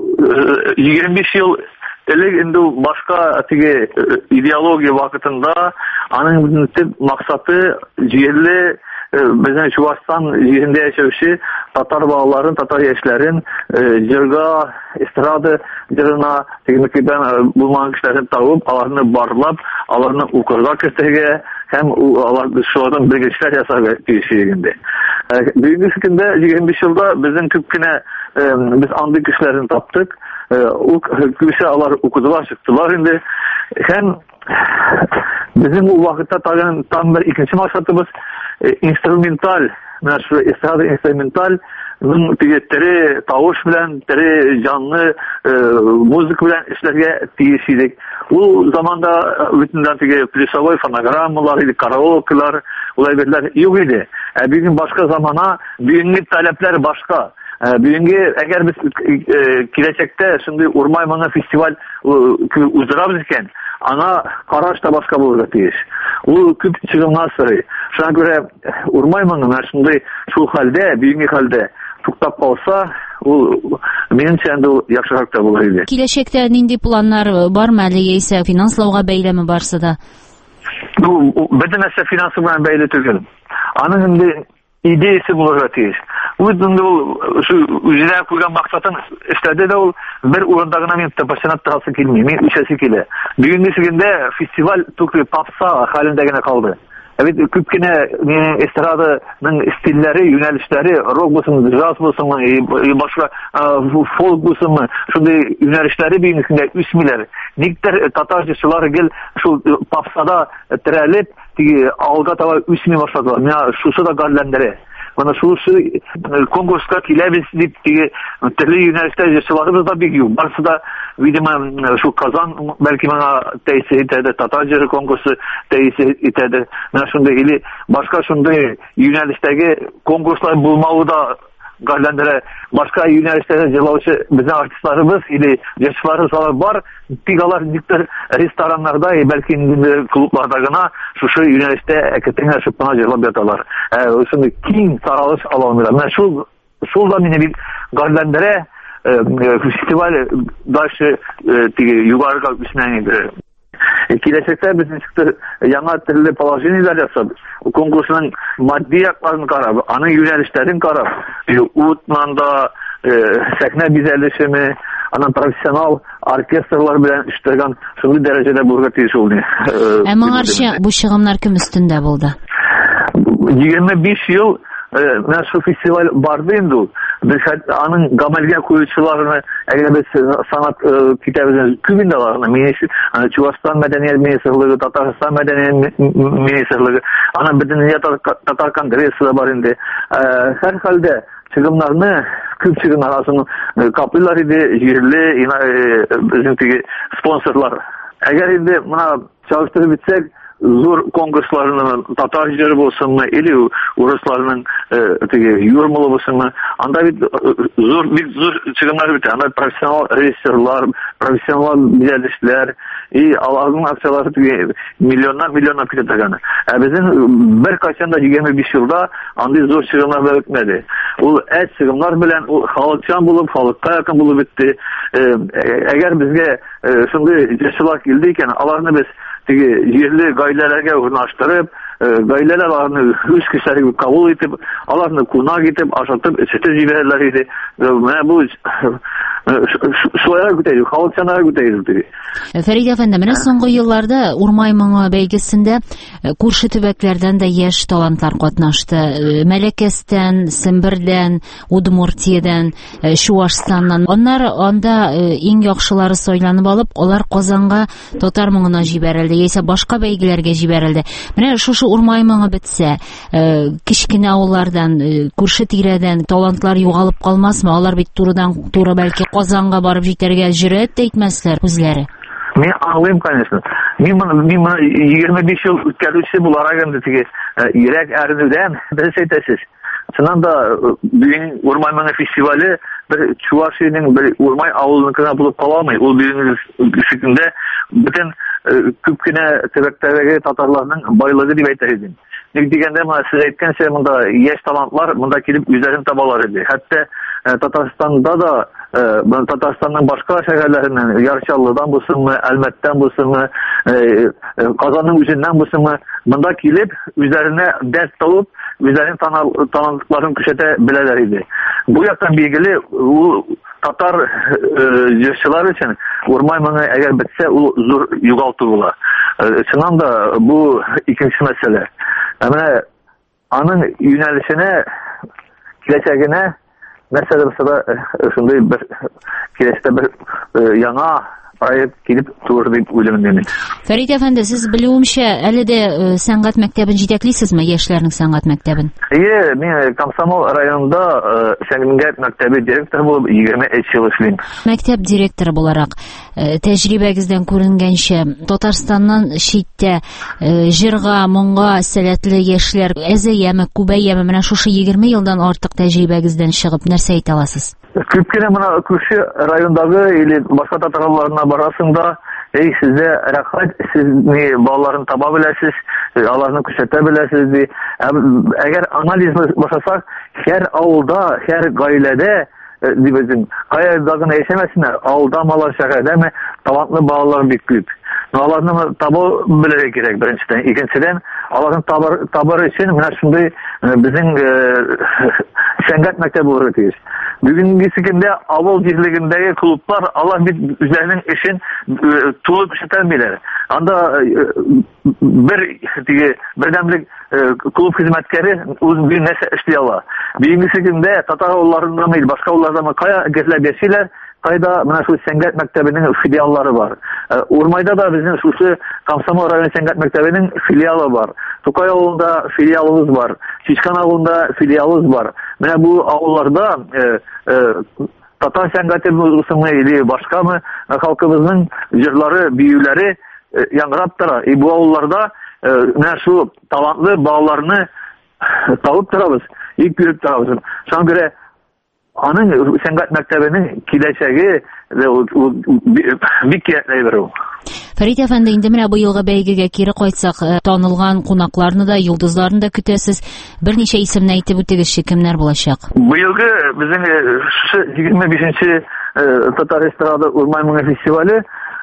25 ел элек инде башка теге идеология вакытында аның максаты җирле безнең Чувашстан җирендә яшәүче татар балаларын, татар яшьләрен җырга, эстрада җырына тегенекедән булмаган кешеләрне табып, аларны барлап, аларны укырга кертергә һәм алар шулардан белгечләр ясарга тиешлегендә. Бүгенге көндә 25 елда безнең күп кенә без андый кешеләрне таптык. Ул күбесе алар укыдылар, чыктылар инде. Һәм безнең ул вакытта там бер икенче максатыбыз инструменталь, наша эстрада инструменталь, тере тавыш белән, тере җанлы музыка белән эшләргә тиеш идек. Ул заманда бүтәндән теге плюсовой фонограммалар или караокелар, улай берләр юк иде. Бүген башка замана, бүгенге таләпләр башка. Бүгенге әгәр без киләчәктә шундый Урмаймаңы фестиваль уздырабыз икән, ана караш та башка булырга тиеш. Ул күп чыгымнар сорый. Шуңа күрә Урмаймаңы шундый шул хәлдә, бүгенге хәлдә туктап калса, ул минемчә инде яхшырак та булыр иде.
Киләчәктә нинди планнар бармы әле, яисә финанслауга бәйлеме барсы да?
Бөтен нәрсә финансы белән бәйле түгел. Аның инде идеясы булырга тиеш. Ул үзенә куйган максатын эшләде дә ул бер урында гына мин тапашанат торасы килми, мин үчәсе килә. Бүгенгесендә фестиваль түгел папса хәлендә генә калды. Бит күп кенә эстраданың стильләре, юнәлешләре, рок булсын, джаз булсын, башка фолк булсын, шундый юнәлешләре бүгенгесендә үсмиләр. Никтер татар җырчылары гел шул папсада терәлеп, теге алга таба үсми башладылар. Менә шусы да галләндере. Mana şusu konkurska kilebis deyip türlü üniversite jöçülarımız da big yok. Barsı da видимо şu Kazan belki bana tesir etedi, Tatarcı konkursu tesir etedi. Mana şunda ili başka şunda üniversitedeki konkurslar bulmağı da galendere başka üniversitede cılavışı bizim artistlarımız ili jöçülarımız var. Pigalar diktir restoranlarda belki klublarda gına şu üniversite eketine şıppana cılab yatalar. Şimdi kim saralış alamıyorlar. Ben şurada yine bir galendere festival daşı yukarıga üstüne Kileşekte bizim çıktı yana türlü poложениялар жасап, konkursun maddi haklarını karab, anın yönelişlerini karab, Utman'da sahne güzelleşimi, anın profesyonel orkestrlar bilen iştirgan şunlu derecede burga teyis oldu.
Аңарча bu шығымlar кім üstünde buldu?
25 yıl şu festival vardı indi. Biz anın gamelge koyucularını eğer biz sanat kitabının kübündelarını Çuvastan Medeniyet Ministerliği, Tatarstan Medeniyet Ministerliği, ana Medeniyet Tatar Kongresi de var indi. Her halde çıkımlarını küp çıkımlar aslında kapılar idi, yerli bizim sponsorlar. Eğer indi buna çalıştırıp bitsek zor konkurslarının Tatarcıları olsun mu, ili Uruslarının Yurmalı olsun mu, anda bir zor çıkımlar bitti. Anda profesyonel rejissörler, profesyonel güzelleştiler, Allah'ın akçaları milyonlar pileteganı. Bizim bir kaçanda 25 yılda anda zor çıkımlar da bitmedi. O et çıkımlar bilen halkçan bulup, halkka yakın bulup bitti. Eğer bizge şimdi cesular geldiyken Allah'ını biz yerli gaylelerge urnaştırıp, gayleler alarını üç kişileri kabul edip, alarını kuna gidip, aşatıp, sütü jiberler idi. Bu şuaya güteydi, halkçanlara güteydi.
Фәрит әфәнде, менә соңгы елларда Урмаймаңы бәйгесендә күрше төбәкләрдән дә яшь талантлар катнашты. Мәләкәстән, Сембердән, Удмуртиядән, Чувашстаннан. Аннар анда иң яхшылары сайланып алып, алар Казанга татар моңына җибәрелде, яисә башка бәйгеләргә җибәрелде. Менә шушы Урмаймаңы бетсә, кичкенә авыллардан, күрше тирәдән талантлар югалып калмасмы? Алар бит турыдан-туры бәлки Казанга барып җитәргә җөрьәт әйтмәсләр үзләре?
Мен аңлыйм, конечно. Мин 25 ел үткәрүче буларак инде теге йөрәк әрнүдән без әйтәсез. Шуннан да бүген Урмай моңы фестивале бер Чувашиянең бер Урмай авылыныкына булып каламый. Ул бүгенге бөтен күп кенә төбәктәге татарларның байлыгы дип әйтер идем. Ник дигәндә, сез әйткәнчә, монда яшь талантлар монда килеп үзләрен табалар иде. Хәтта Татарстанда да, Татарстанның башка шәһәрләреннән, Ярчаллыдан булсынмы, Әлмәттән булсынмы, Казанның үзеннән булсынмы, монда килеп үзләренә дәрт табып, үзләренең талантларын күрсәтә беләләр иде. Бу яктан билгеле, ул татар җырчылар өчен Урмай моңы әгәр бетсә, ул зур югалту була. Чыннан да бу икенче мәсьәлә. Менә аның юнәлешенә, киләчәгенә нәрсәдер шундай бер киләчәктә бер яңа проект килеп турыр дип уйлыйм мин.
Фәрит әфәнде, сез белүемчә, әле дә сәнгать мәктәбен җитәклисезме, яшьләрнең сәнгать мәктәбен?
Мин Комсомол районында сәнгать мәктәбе директоры булып 23 ел эшлим.
Мәктәп директоры буларак, тәҗрибәгездән күренгәнчә, Татарстаннан читтә җырга, моңга сәләтле яшьләр әзәяме, күбәяме, менә шушы 20 елдан артык тәҗрибәгездән чыгып нәрсә әйтә аласыз?
Күп кенә моны күрше райондагы или башка татарларына барасында, сездә рәхмәт, сез балаларын таба беләсез, аларны күрсәтә беләсез ди. Әгәр анализ башlasак, һәр авылда, һәр гаиләдә дибезем, кайдагы яшәмәсеннәр, авылда малар шәһәрдәме, талантлы балалар бик күп. Аларны табу белергә кирәк беренчедән. Икенчедән, аларны табыр өчен менә шундый безнең сәнгать мәктәбе булырга тиеш. Бүгенге көндә авыл җирлегендәге клублар алар бит үзләренең эшен тулы күрсәтәлмиләр. Анда бердәмлек клуб хезмәткәре үз нәрсә эшли ала. Бүгенге көндә татар авылларында мы, башка авылларда кая гәзләп яшиләр, кайда менә шул сәнгать мәктәбенең филиаллары бар. Урмайда да безнең шушы Комсомол район сәнгать мәктәбенең филиалы бар. Тукай авылында филиалыбыз бар. Чишкан авылында филиалыбыз бар. Менә бу авылларда татар сәнгате булсынмы или башкамы халкыбызның җырлары, биюләре яңгырап тора. Бу авылларда менә шу талантлы балаларны табып торабыз, күреп торабыз. Шуңа күрә аның сәнгать мәктәбенең киләчәге бик кирәкле бер ул.
Фәрит әфәнде, инде менә быелгы бәйгегә кире кайтсак, танылган кунакларны да, йолдызларны да көтәсез. Берничә исемне әйтеп үтегезче, кемнәр булачак?
Быелгы безнең 25-нче Татар эстрады Урмай моңы фестивале,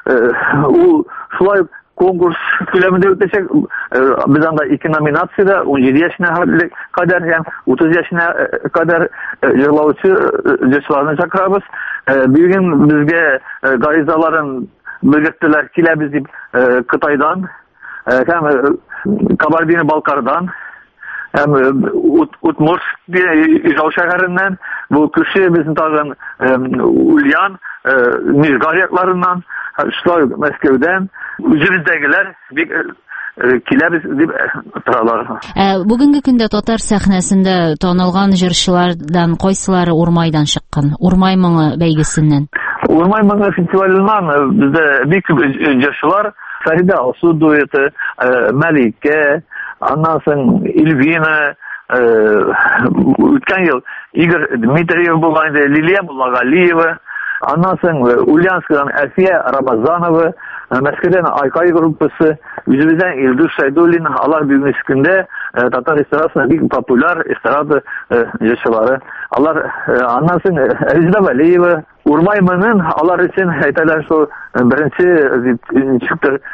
ул шулай конкурс күләмендә үтәчәк. Без анда 2 номинациядә 17 яшенә кадәр һәм 30 яшенә кадәр җырлаучы җырчыларны чакырабыз. Бүген безгә гаризаларын белгерттеләр, киләбез дип Кытайдан һәм Кабардино-Балкардан һәм Удмуртск Ижау шәһәреннән, бу күрше безнең тагын Ульян, Нижгар якларыннан, шулай Мәскәүдән үзебездәгеләр бик киләбез дип торалар.
Бүгенге көндә татар сәхнәсендә танылган җырчылардан кайсылары Урмайдан чыккан? Урмай моңы бәйгесеннән.
Урмай моңы фестиваленнан бездә бик күп җырчылар, Фәрида Алсу дуэты, Мәликә, аннан соң Эльвина, үткән ел Игорь Дмитриев булган иде, Лилия Муллагалиева, аннан соң Ульяновскадан Әлфия Рамазанова, Мәскәүдән Айкай группасы, үзебездән Илдус Шайдуллин, алар бүгенге көндә татар эстрадасында бик популяр эстрада җырчылары. Алар аннан соң Риза Валиева, Урмай моңын алар өчен әйтәләр шул беренче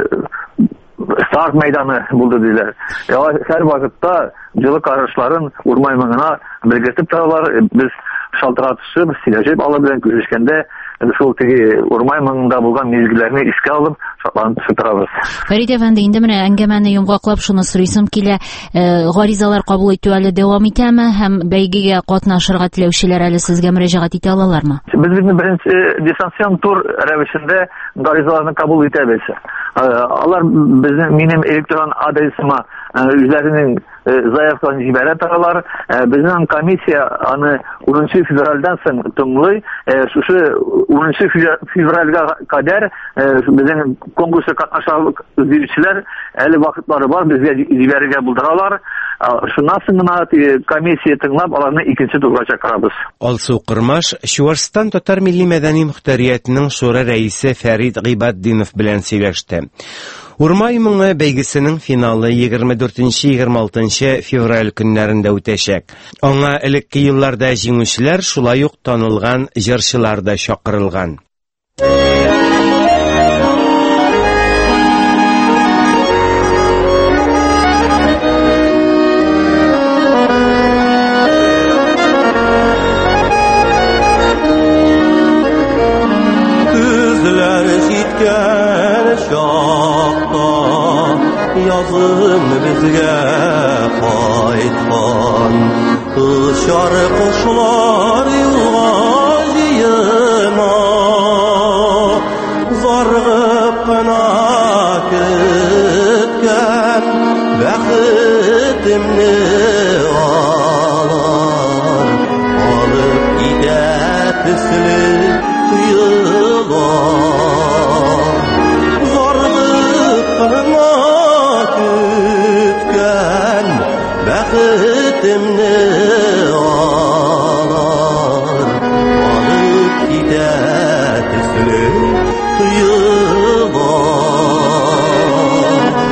старт мәйданы булды диләр. Һәр вакытта җылы карашларын Урмай моңына белгертеп торалар. Без шалтыратышып, сөйләшеп алар белән күрешкәндә шул теге Урмай моңында булган мизгелләрне искә алып, шатланып торабыз.
Фәрит әфәнде, инде менә әңгәмәне йомгаклап шуны сорыйсым килә. Гаризалар кабул итү әле дәвам итәме һәм бәйгегә катнашырга теләүчеләр әле сезгә мөрәҗәгать итә алалармы?
Без беренче дистанцион тур рәвешендә гаризаларны кабул итәбез. Алар минем электрон адресыма үзләренең заявканы җибәрә торалар. Безнең комиссия аны 10 февральдән соң тыңлый. Шушы 10 февральгә кадәр безнең конкурста катнашалык үзләүчеләр әле вакытлары бар, безгә җибәрергә булдыралар. Шуннан соң гына комиссия тыңлап, аларны икенче турга чакырабыз.
Алсу Кырмаш Чуашстан татар милли мәдәни мөхтәриятының шура рәисе Фәрид Гыйбаддинов белән сөйләште. Урмай моңы бәйгесенең финалы 24-26 февраль көннәрендә үтәчәк. Аңа элекке елларда җиңүчеләр, шулай ук танылган җырчылар да чакырылган.
Yazım bizge kaytkan, Işar kuşlar yılgacıyına, Zargıp kına kütken, Bəxitimni alar, Alıp gider tüslü kıyılar, Zargıp kına Bəxitimni alar, alıp gider tüslü tuyular.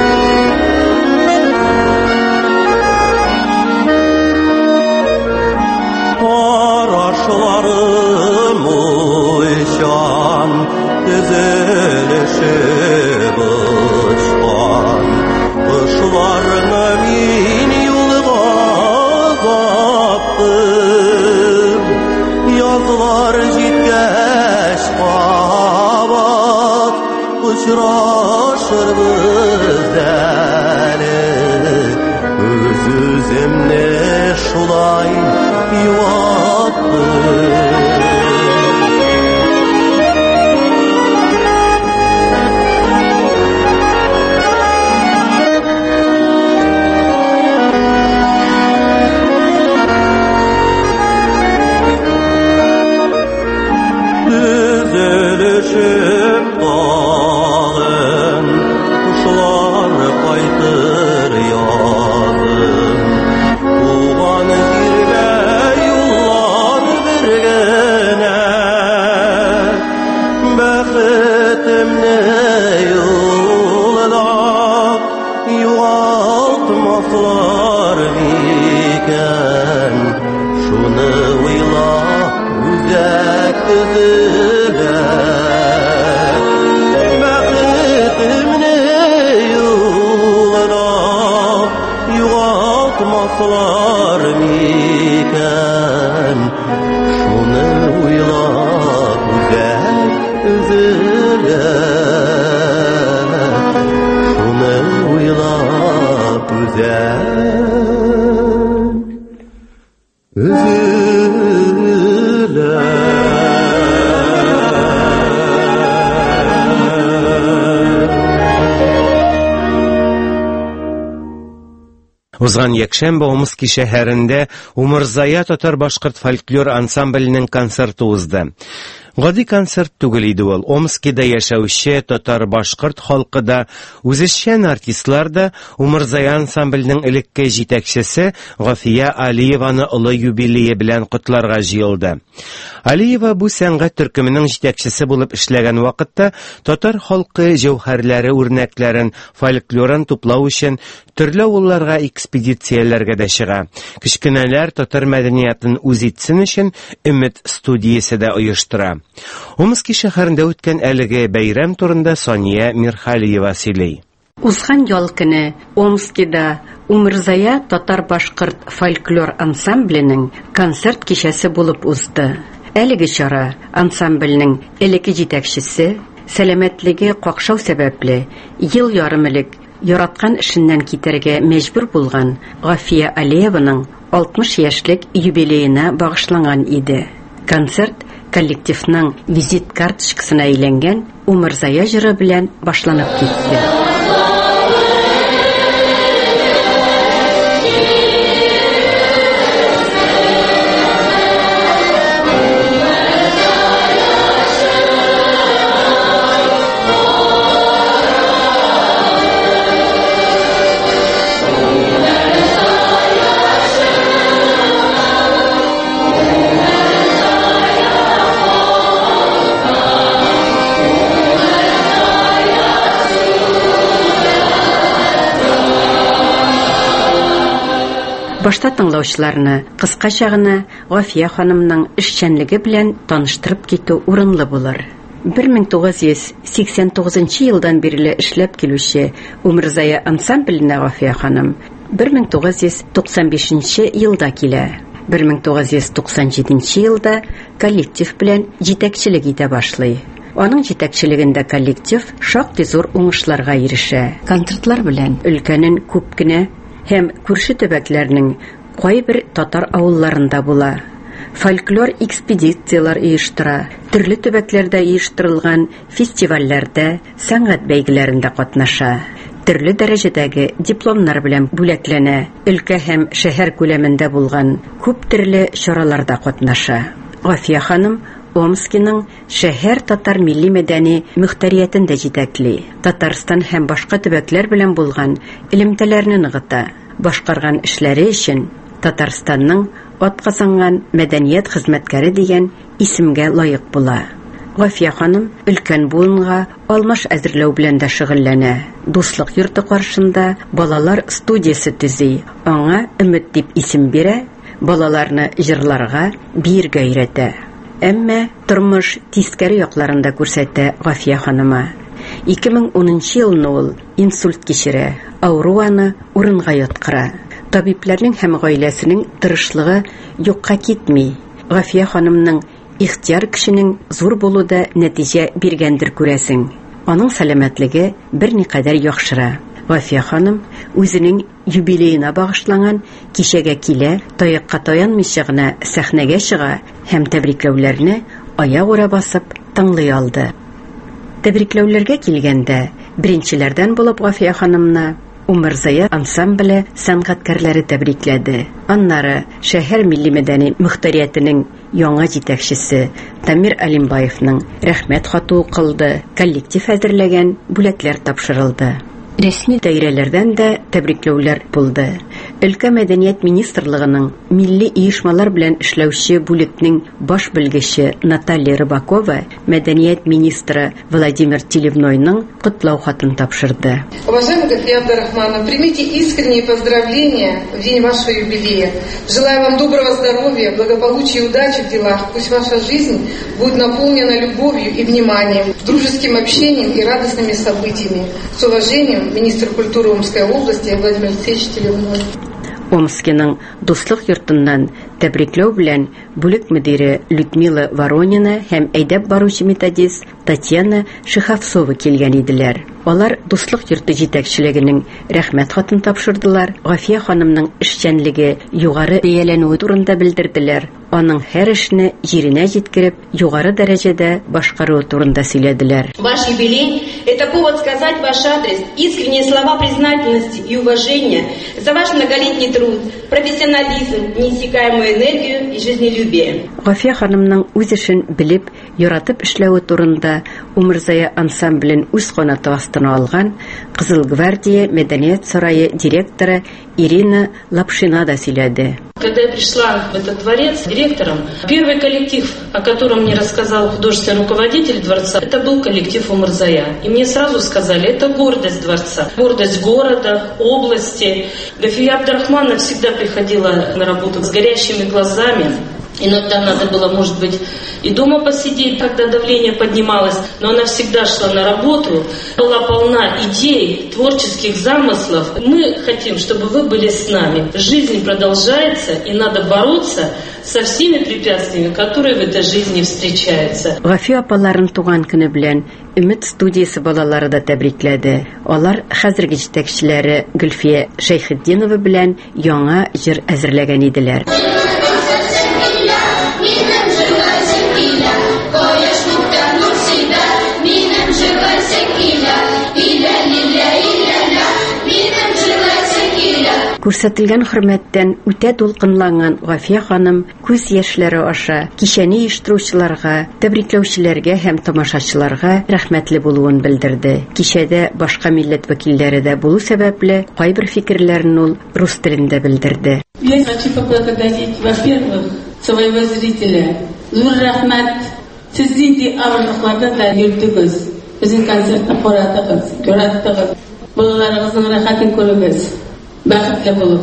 Araşlarım uyşan, düzülüşüp uçkan, Kuşlarını min yolga zaptım, Yazlar jitkeş qabat, Uçraşırбыз әле, Öz-özümni şulay yuvattım. Üzülüşüp dağın, kuşlar kaytır yazın, Uğan girge yollar birgene, Bəxitimni yollar yuvaltmaslar miken, Şunu uyla üzek düzüler, Bəxitimni yollar yuvaltmaslar miken, Şunu uyla üzek düzüler, Şunu uyla üzek
Узган якшәмбе Омский шәһәрендә Умырзая татар-башкорт фольклор ансамбленең концерты узды. Гади концерт түгел иде ул. Омскида яшәүче татар-башкорт халкы да, үзешчән артистлар да Умырзая ансамбленең элекке җитәкчесе Гафия Алиеваны олы юбилее белән котларга җыелды. Алиева бу сәнгать төркеменең җитәкчесе булып эшләгән вакытта татар халкы җәүһәрләре үрнәкләрен, фольклорын туплау өчен төрле авылларга экспедицияләргә дә чыга. Кечкенәләр татар мәдәниятын үз итсен өчен Өмет студиясе дә оештыра. Омский шәһәрендә үткән әлеге бәйрәм турында Сония Мирхалиева сөйли.
Узган ял көне Омскида Умырзая татар-башкорт фольклор ансамбленең концерт кичәсе булып узды. Әлеге чара ансамбленең элекке җитәкчесе, сәламәтлеге какшау сәбәпле ел ярым элек яраткан эшеннән китәргә мәҗбүр булган Гафия Алиеваның 60 яшьлек юбилеена багышланган иде. Концерт коллективның визит карточкасына әйләнгән Умырзая җыры белән башланып китте. Башта тыңлаучыларны кыскача гына Гафия ханымның эшчәнлеге белән таныштырып китү урынлы булыр. 1989 елдан бирле эшләп килүче Умырзая ансамбленә Гафия ханым 1995 елда килә. 1997 елда коллектив белән җитәкчелек итә башлый. Аның җитәкчелегендә коллектив шактый зур уңышларга ирешә. Концертлар белән өлкәнең күп кенә һәм күрше төбәкләрнең кайбер татар авылларында була. Фольклор экспедициялар оештыра, төрле төбәкләрдә оештырылган фестивальләрдә, сәнгать бәйгеләрендә катнаша. Төрле дәрәҗәдәге дипломнар белән бүләкләнә, өлкә һәм шәһәр күләмендә булган күп төрле чараларда катнаша. Гафия ханым Омскиның шәһәр татар милли мәдәни мөхтәриятендә җитәкли. Татарстан һәм башка төбәкләр белән булган элемтәләрне ныгыта. Башкарган эшләре өчен Татарстанның атказанган мәдәният хезмәткәре дигән исемгә лаек була. Гафия ханым өлкән буынга алмаш әзерләү белән дә шөгыльләнә. Дуслык йорты каршында балалар студиясе төзи. Аңа Өмет дип исем бирә, балаларны җырларга, биергә өйрәтә. Әмма тормыш тискәре якларында күрсәтә Гафия ханыма. 2010 елны ул инсульт кичерә, авыру аны урынга яткыра. Табибларның һәм гаиләсенең тырышлыгы юкка китми. Гафия ханымның ихтияр кешенең зур булуда нәтиҗә биргәндер күрәсең. Аның сәламәтлеге берникадәр яхшыра. Гафия ханым үзенең юбилеена багышланган кичәгә килә, таякка таянмыйча гына сәхнәгә чыга һәм тәбрикләүләрне аягүрә басып тыңлый алды. Тәбрикләүләргә килгәндә, беренчеләрдән булып Гафия ханымны Умырзая ансамбле сәнгатькәрләре тәбрикләде. Аннары шәһәр милли мәдәни мөхтәриятенең яңа җитәкчесе Тамир Алимбаевның рәхмәт хаты укылды, коллектив әзерләгән бүләкләр тапшырылды. Рәсми даирәләрдән дә тәбрикләүләр булды. Өлкә мәдәният министрлыгының милли оешмалар белән эшләүче бүлекнең баш белгече Наталья Рыбакова мәдәният министры Владимир Телевнойның котлау хатын тапшырды.
Уважаемый Гафия Абдрахмановна, примите искренние поздравления в день вашего юбилея. Желаю вам доброго здоровья, благополучия и удачи в делах. Пусть ваша жизнь будет наполнена любовью и вниманием, дружеским общением и радостными событиями. С уважением, министр культуры Омской области Владимир Алексеевич Телевной.
Омскиның дуслык йортыннан тәбрикләү белән бүлек мөдире Людмила Воронина һәм әйдәп баручы методист Татьяна Шиховцова килгән иделәр. Алар дуслык йорты җитәкчелегенең рәхмәт хатын тапшырдылар. Гафия ханымның эшчәнлеге югары бәяләнүе турында белдерделәр. Аның һәр эшне җиренә җиткереп, югары дәрәҗәдә башкаруы турында сөйләделәр.
Ваш юбилей – это повод сказать в ваш адрес искренние слова признательности и уважения за ваш многолетний труд, профессионализм, неиссякаемую энергию и жизнелюбие.
Гафия ханымның үз эшен белеп, яратып эшләүе турында Умырзая ансамблен үз канаты астына алган Кызыл гвардия мәдәният сарае директоры Ирина Лапшина да сөйләде.
Когда я пришла в этот дворец директором, первый коллектив, о котором мне рассказал художественный руководитель дворца, это был коллектив Умырзая. И мне сразу сказали, это гордость дворца, гордость города, области. Гафия Абдрахмановна всегда приходила на работу с горящими глазами. Иногда надо было, может быть, и дома посидеть, когда давление поднималось, но она всегда шла на работу, была полна идей, творческих замыслов. Мы хотим, чтобы вы были с нами. Жизнь продолжается, и надо бороться со всеми препятствиями, которые в этой жизни встречаются.
Гафия апаларын туган көне белән Өмет студиясе балалары да тәбрикләде. Алар хәзерге җитәкчеләре Гөлфия Шәйхетдинова белән яңа җыр әзерләгән иделәр. Күрсәтелгән хөрмәттән үтә дулкынланган Гафия ханым күз яшьләре аша кичәне оештыручыларга, тәбрикләүчеләргә һәм тамашачыларга рәхмәтле булуын белдерде. Кичәдә башка милләт вәкилләре дә булу сәбәпле кайбер фикерләрен ул рус телендә белдерде.
Я хочу поблагодарить, во-первых, своего зрителя. Зур рәхмәт, сез нинди авырлыкларда да йөрдегез. Безнең концертны карадыгыз, яраттыгыз. Балаларыгызның рәхәтен күрегез. Бәхетле булыгыз.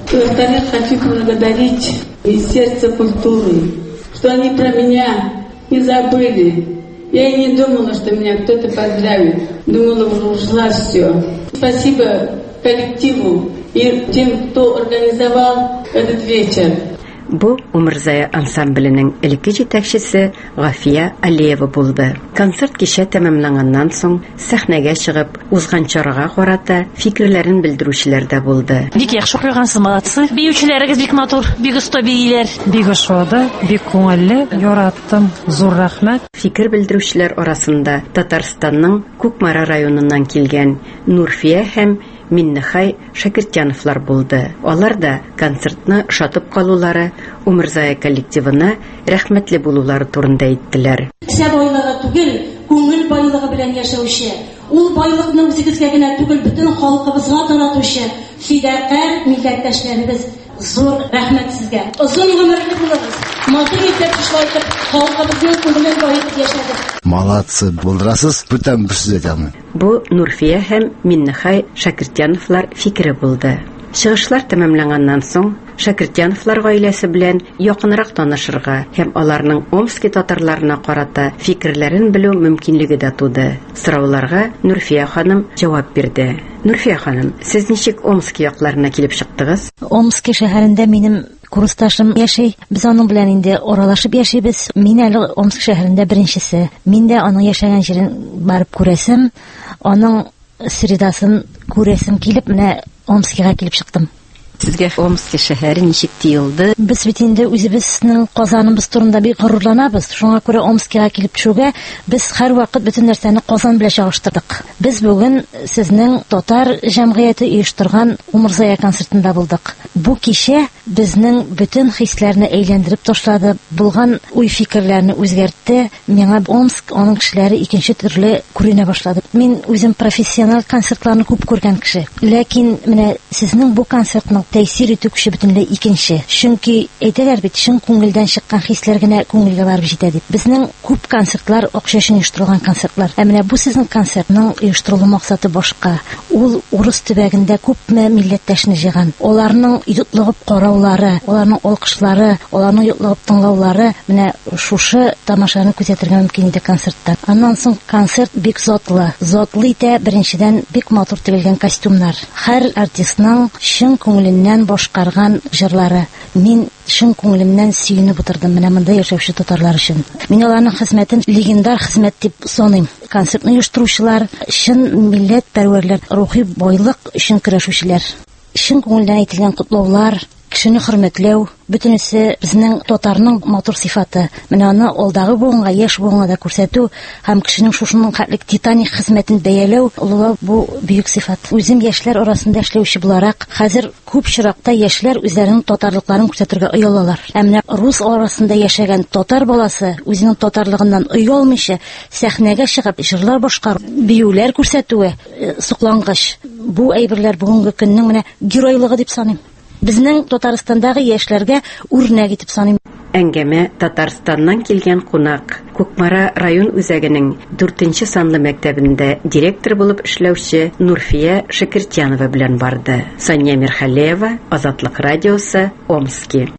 Во-вторых, хочу поблагодарить из сердца культуры, что они про меня не забыли. Я и не думала, что меня кто-то поздравит. Думала, ушла все. Спасибо коллективу и тем, кто организовал этот вечер.
Бу Умырзая ансамблінің ilki жетекчесе Гафия Алиева булды. Концерт кичә тәмамланганнан соң сәхнәгә чыгып, узган чарага карата фикерләрен белдерүчеләр дә булды.
Бик яхшы укыгансыз, молодцы. Биючеләрегез бик матур, бик оста бийләр. Бик ошады, бик күңелле, яраттым. Зур рәхмәт.
Фикер белдерүчеләр арасында Татарстанның Кукмара районыннан килгән Нурфия һәм Миннехай Шакиртяновлар булды. Алар да концертны шатып калулары, Умырзая коллективына рәхмәтле булулары турында әйттеләр.
Кесә байлыгы түгел, күңел байлыгы белән яшәүче, ул байлыкны үзегезгә генә түгел, бөтен халкыбызга таратучы фидакар милләттәшләребез. Зур рәхмәт сезгә. Озын гомерле булыгыз. Матур итеп эшләтеп, халкыбызның күңелен баетып яшәдек.
Молодцы, булдырасыз, бүтән бер сүз әйтәмен.
Бу Нурфия һәм Миннехай Шакиртяновлар фикере булды. Чыгышлар тәмамланганнан соң Шакиртяновлар гаиләсе белән якынрак танышырга һәм аларның Омский татарларына карата фикерләрен белү мөмкинлеге дә туды. Сорауларга Нурфия ханым җавап бирде. Нурфия ханым, сез ничек Омский якларына килеп чыктыгыз?
Омский шәһәрендә минем курсташым яши. Без аның белән инде аралашып яшибез. Мин әле Омск шәһәрендә беренчесе. Мин дә аның яшәгән җирен барып күрәсем, аның средасын күрәсем килеп, менә Омскига килеп чыктым.
Сезгә Омский шәһәре ничек тиелде?
Без бит инде үзебезнең Казаныбыз турында бик горурланабыз. Шуңа күрә Омскига килеп төшүгә без һәрвакыт бөтен нәрсәне Казан белән чагыштырдык. Без бүген сезнең татар җәмгыяте оештырган Умырзая концертында булдык. Бу кичә безнең бөтен хисләрне әйләндереп ташлады, булган уй-фикерләрне үзгәртте. Миңа Омск, аның кешеләре икенче төрле күренә башлады. Мин үзем профессиональ концертларны күп күргән кеше. Ләкин менә сезнең бу концертның тәэсир итү көче бөтенләй икенче. Чөнки әйтәләр бит, чын күңелдән чыккан хисләр генә күңелгә барып җитә дип. Безнең күп концертлар акча өчен оештырылган концертлар. Ә менә бу сезнең концертның оештырылу максаты башка. Ул урыс төбәгендә күпме милләттәшне җыйган. Аларның йотлыгып караулары, аларның алкышлары, аларның йотлыгып тыңлаулары менә шушы тамашаны күзәтергә мөмкин иде концертта. Аннан соң концерт бик затлы. Затлы итә беренчедән бик матур тегелгән костюмнар. Һәр артистның чын күңеленнән башкарган җырлары. Мин чын күңелемнән сөенеп утырдым менә монда яшәүче татарлар өчен. Мин аларның хезмәтен легендар хезмәт дип саныйм. Концертны оештыручылар чын милләт пәрвәрләр, рухи байлык өчен көрәшүчеләр. Чын күңелдән әйтелгән котлаулар, кешене хөрмәтләү, бөтенесе безнең татарның матур сыйфаты. Менә аны алдагы буынга, яшь буынга да күрсәтү һәм кешенең шушының хәтлек титаник хезмәтен бәяләү, улы бу бөек сыйфат. Үзем яшьләр арасында эшләүче буларак, хәзер күп чиракта яшьләр үзләренең татарлыкларын күрсәтергә оялалар. Ә менә рус арасында яшәгән татар баласы үзенең татарлыгыннан оялмыйча сәхнәгә чыгып җырлар башкару, биюләр күрсәтүе соклангыч. Бу әйберләр бүгенге көннең менә геройлыгы дип саныйм. Безнең Татарстандагы яшьләргә үрнәк итеп саныйм.
Әңгәмә Татарстаннан килгән кунак, Кукмара район үзәгенең 4-нче санлы мәктәбендә директор булып эшләүче Нурфия Шакиртянова белән барды. Сания Мирхалеева, Азатлык радиосы, Омский.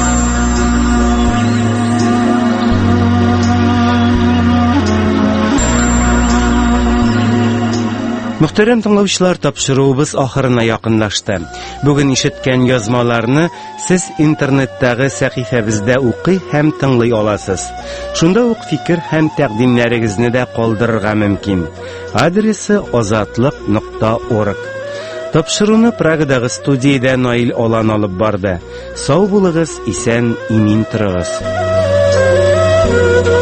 Мөхтәрәм тыңлаучылар, тапшыруыбыз ахырына якынлашты. Бүген ишеткән язмаларны сез интернеттагы сәхифәбездә укый һәм тыңлый аласыз. Шунда ук фикер һәм тәкъдимнәрегезне дә калдырырга мөмкин. Адресы azatlык.org. Тапшыруны Прагадагы студиядә Наил Алан алып барды. Сау булыгыз, исән, имин торыгыз.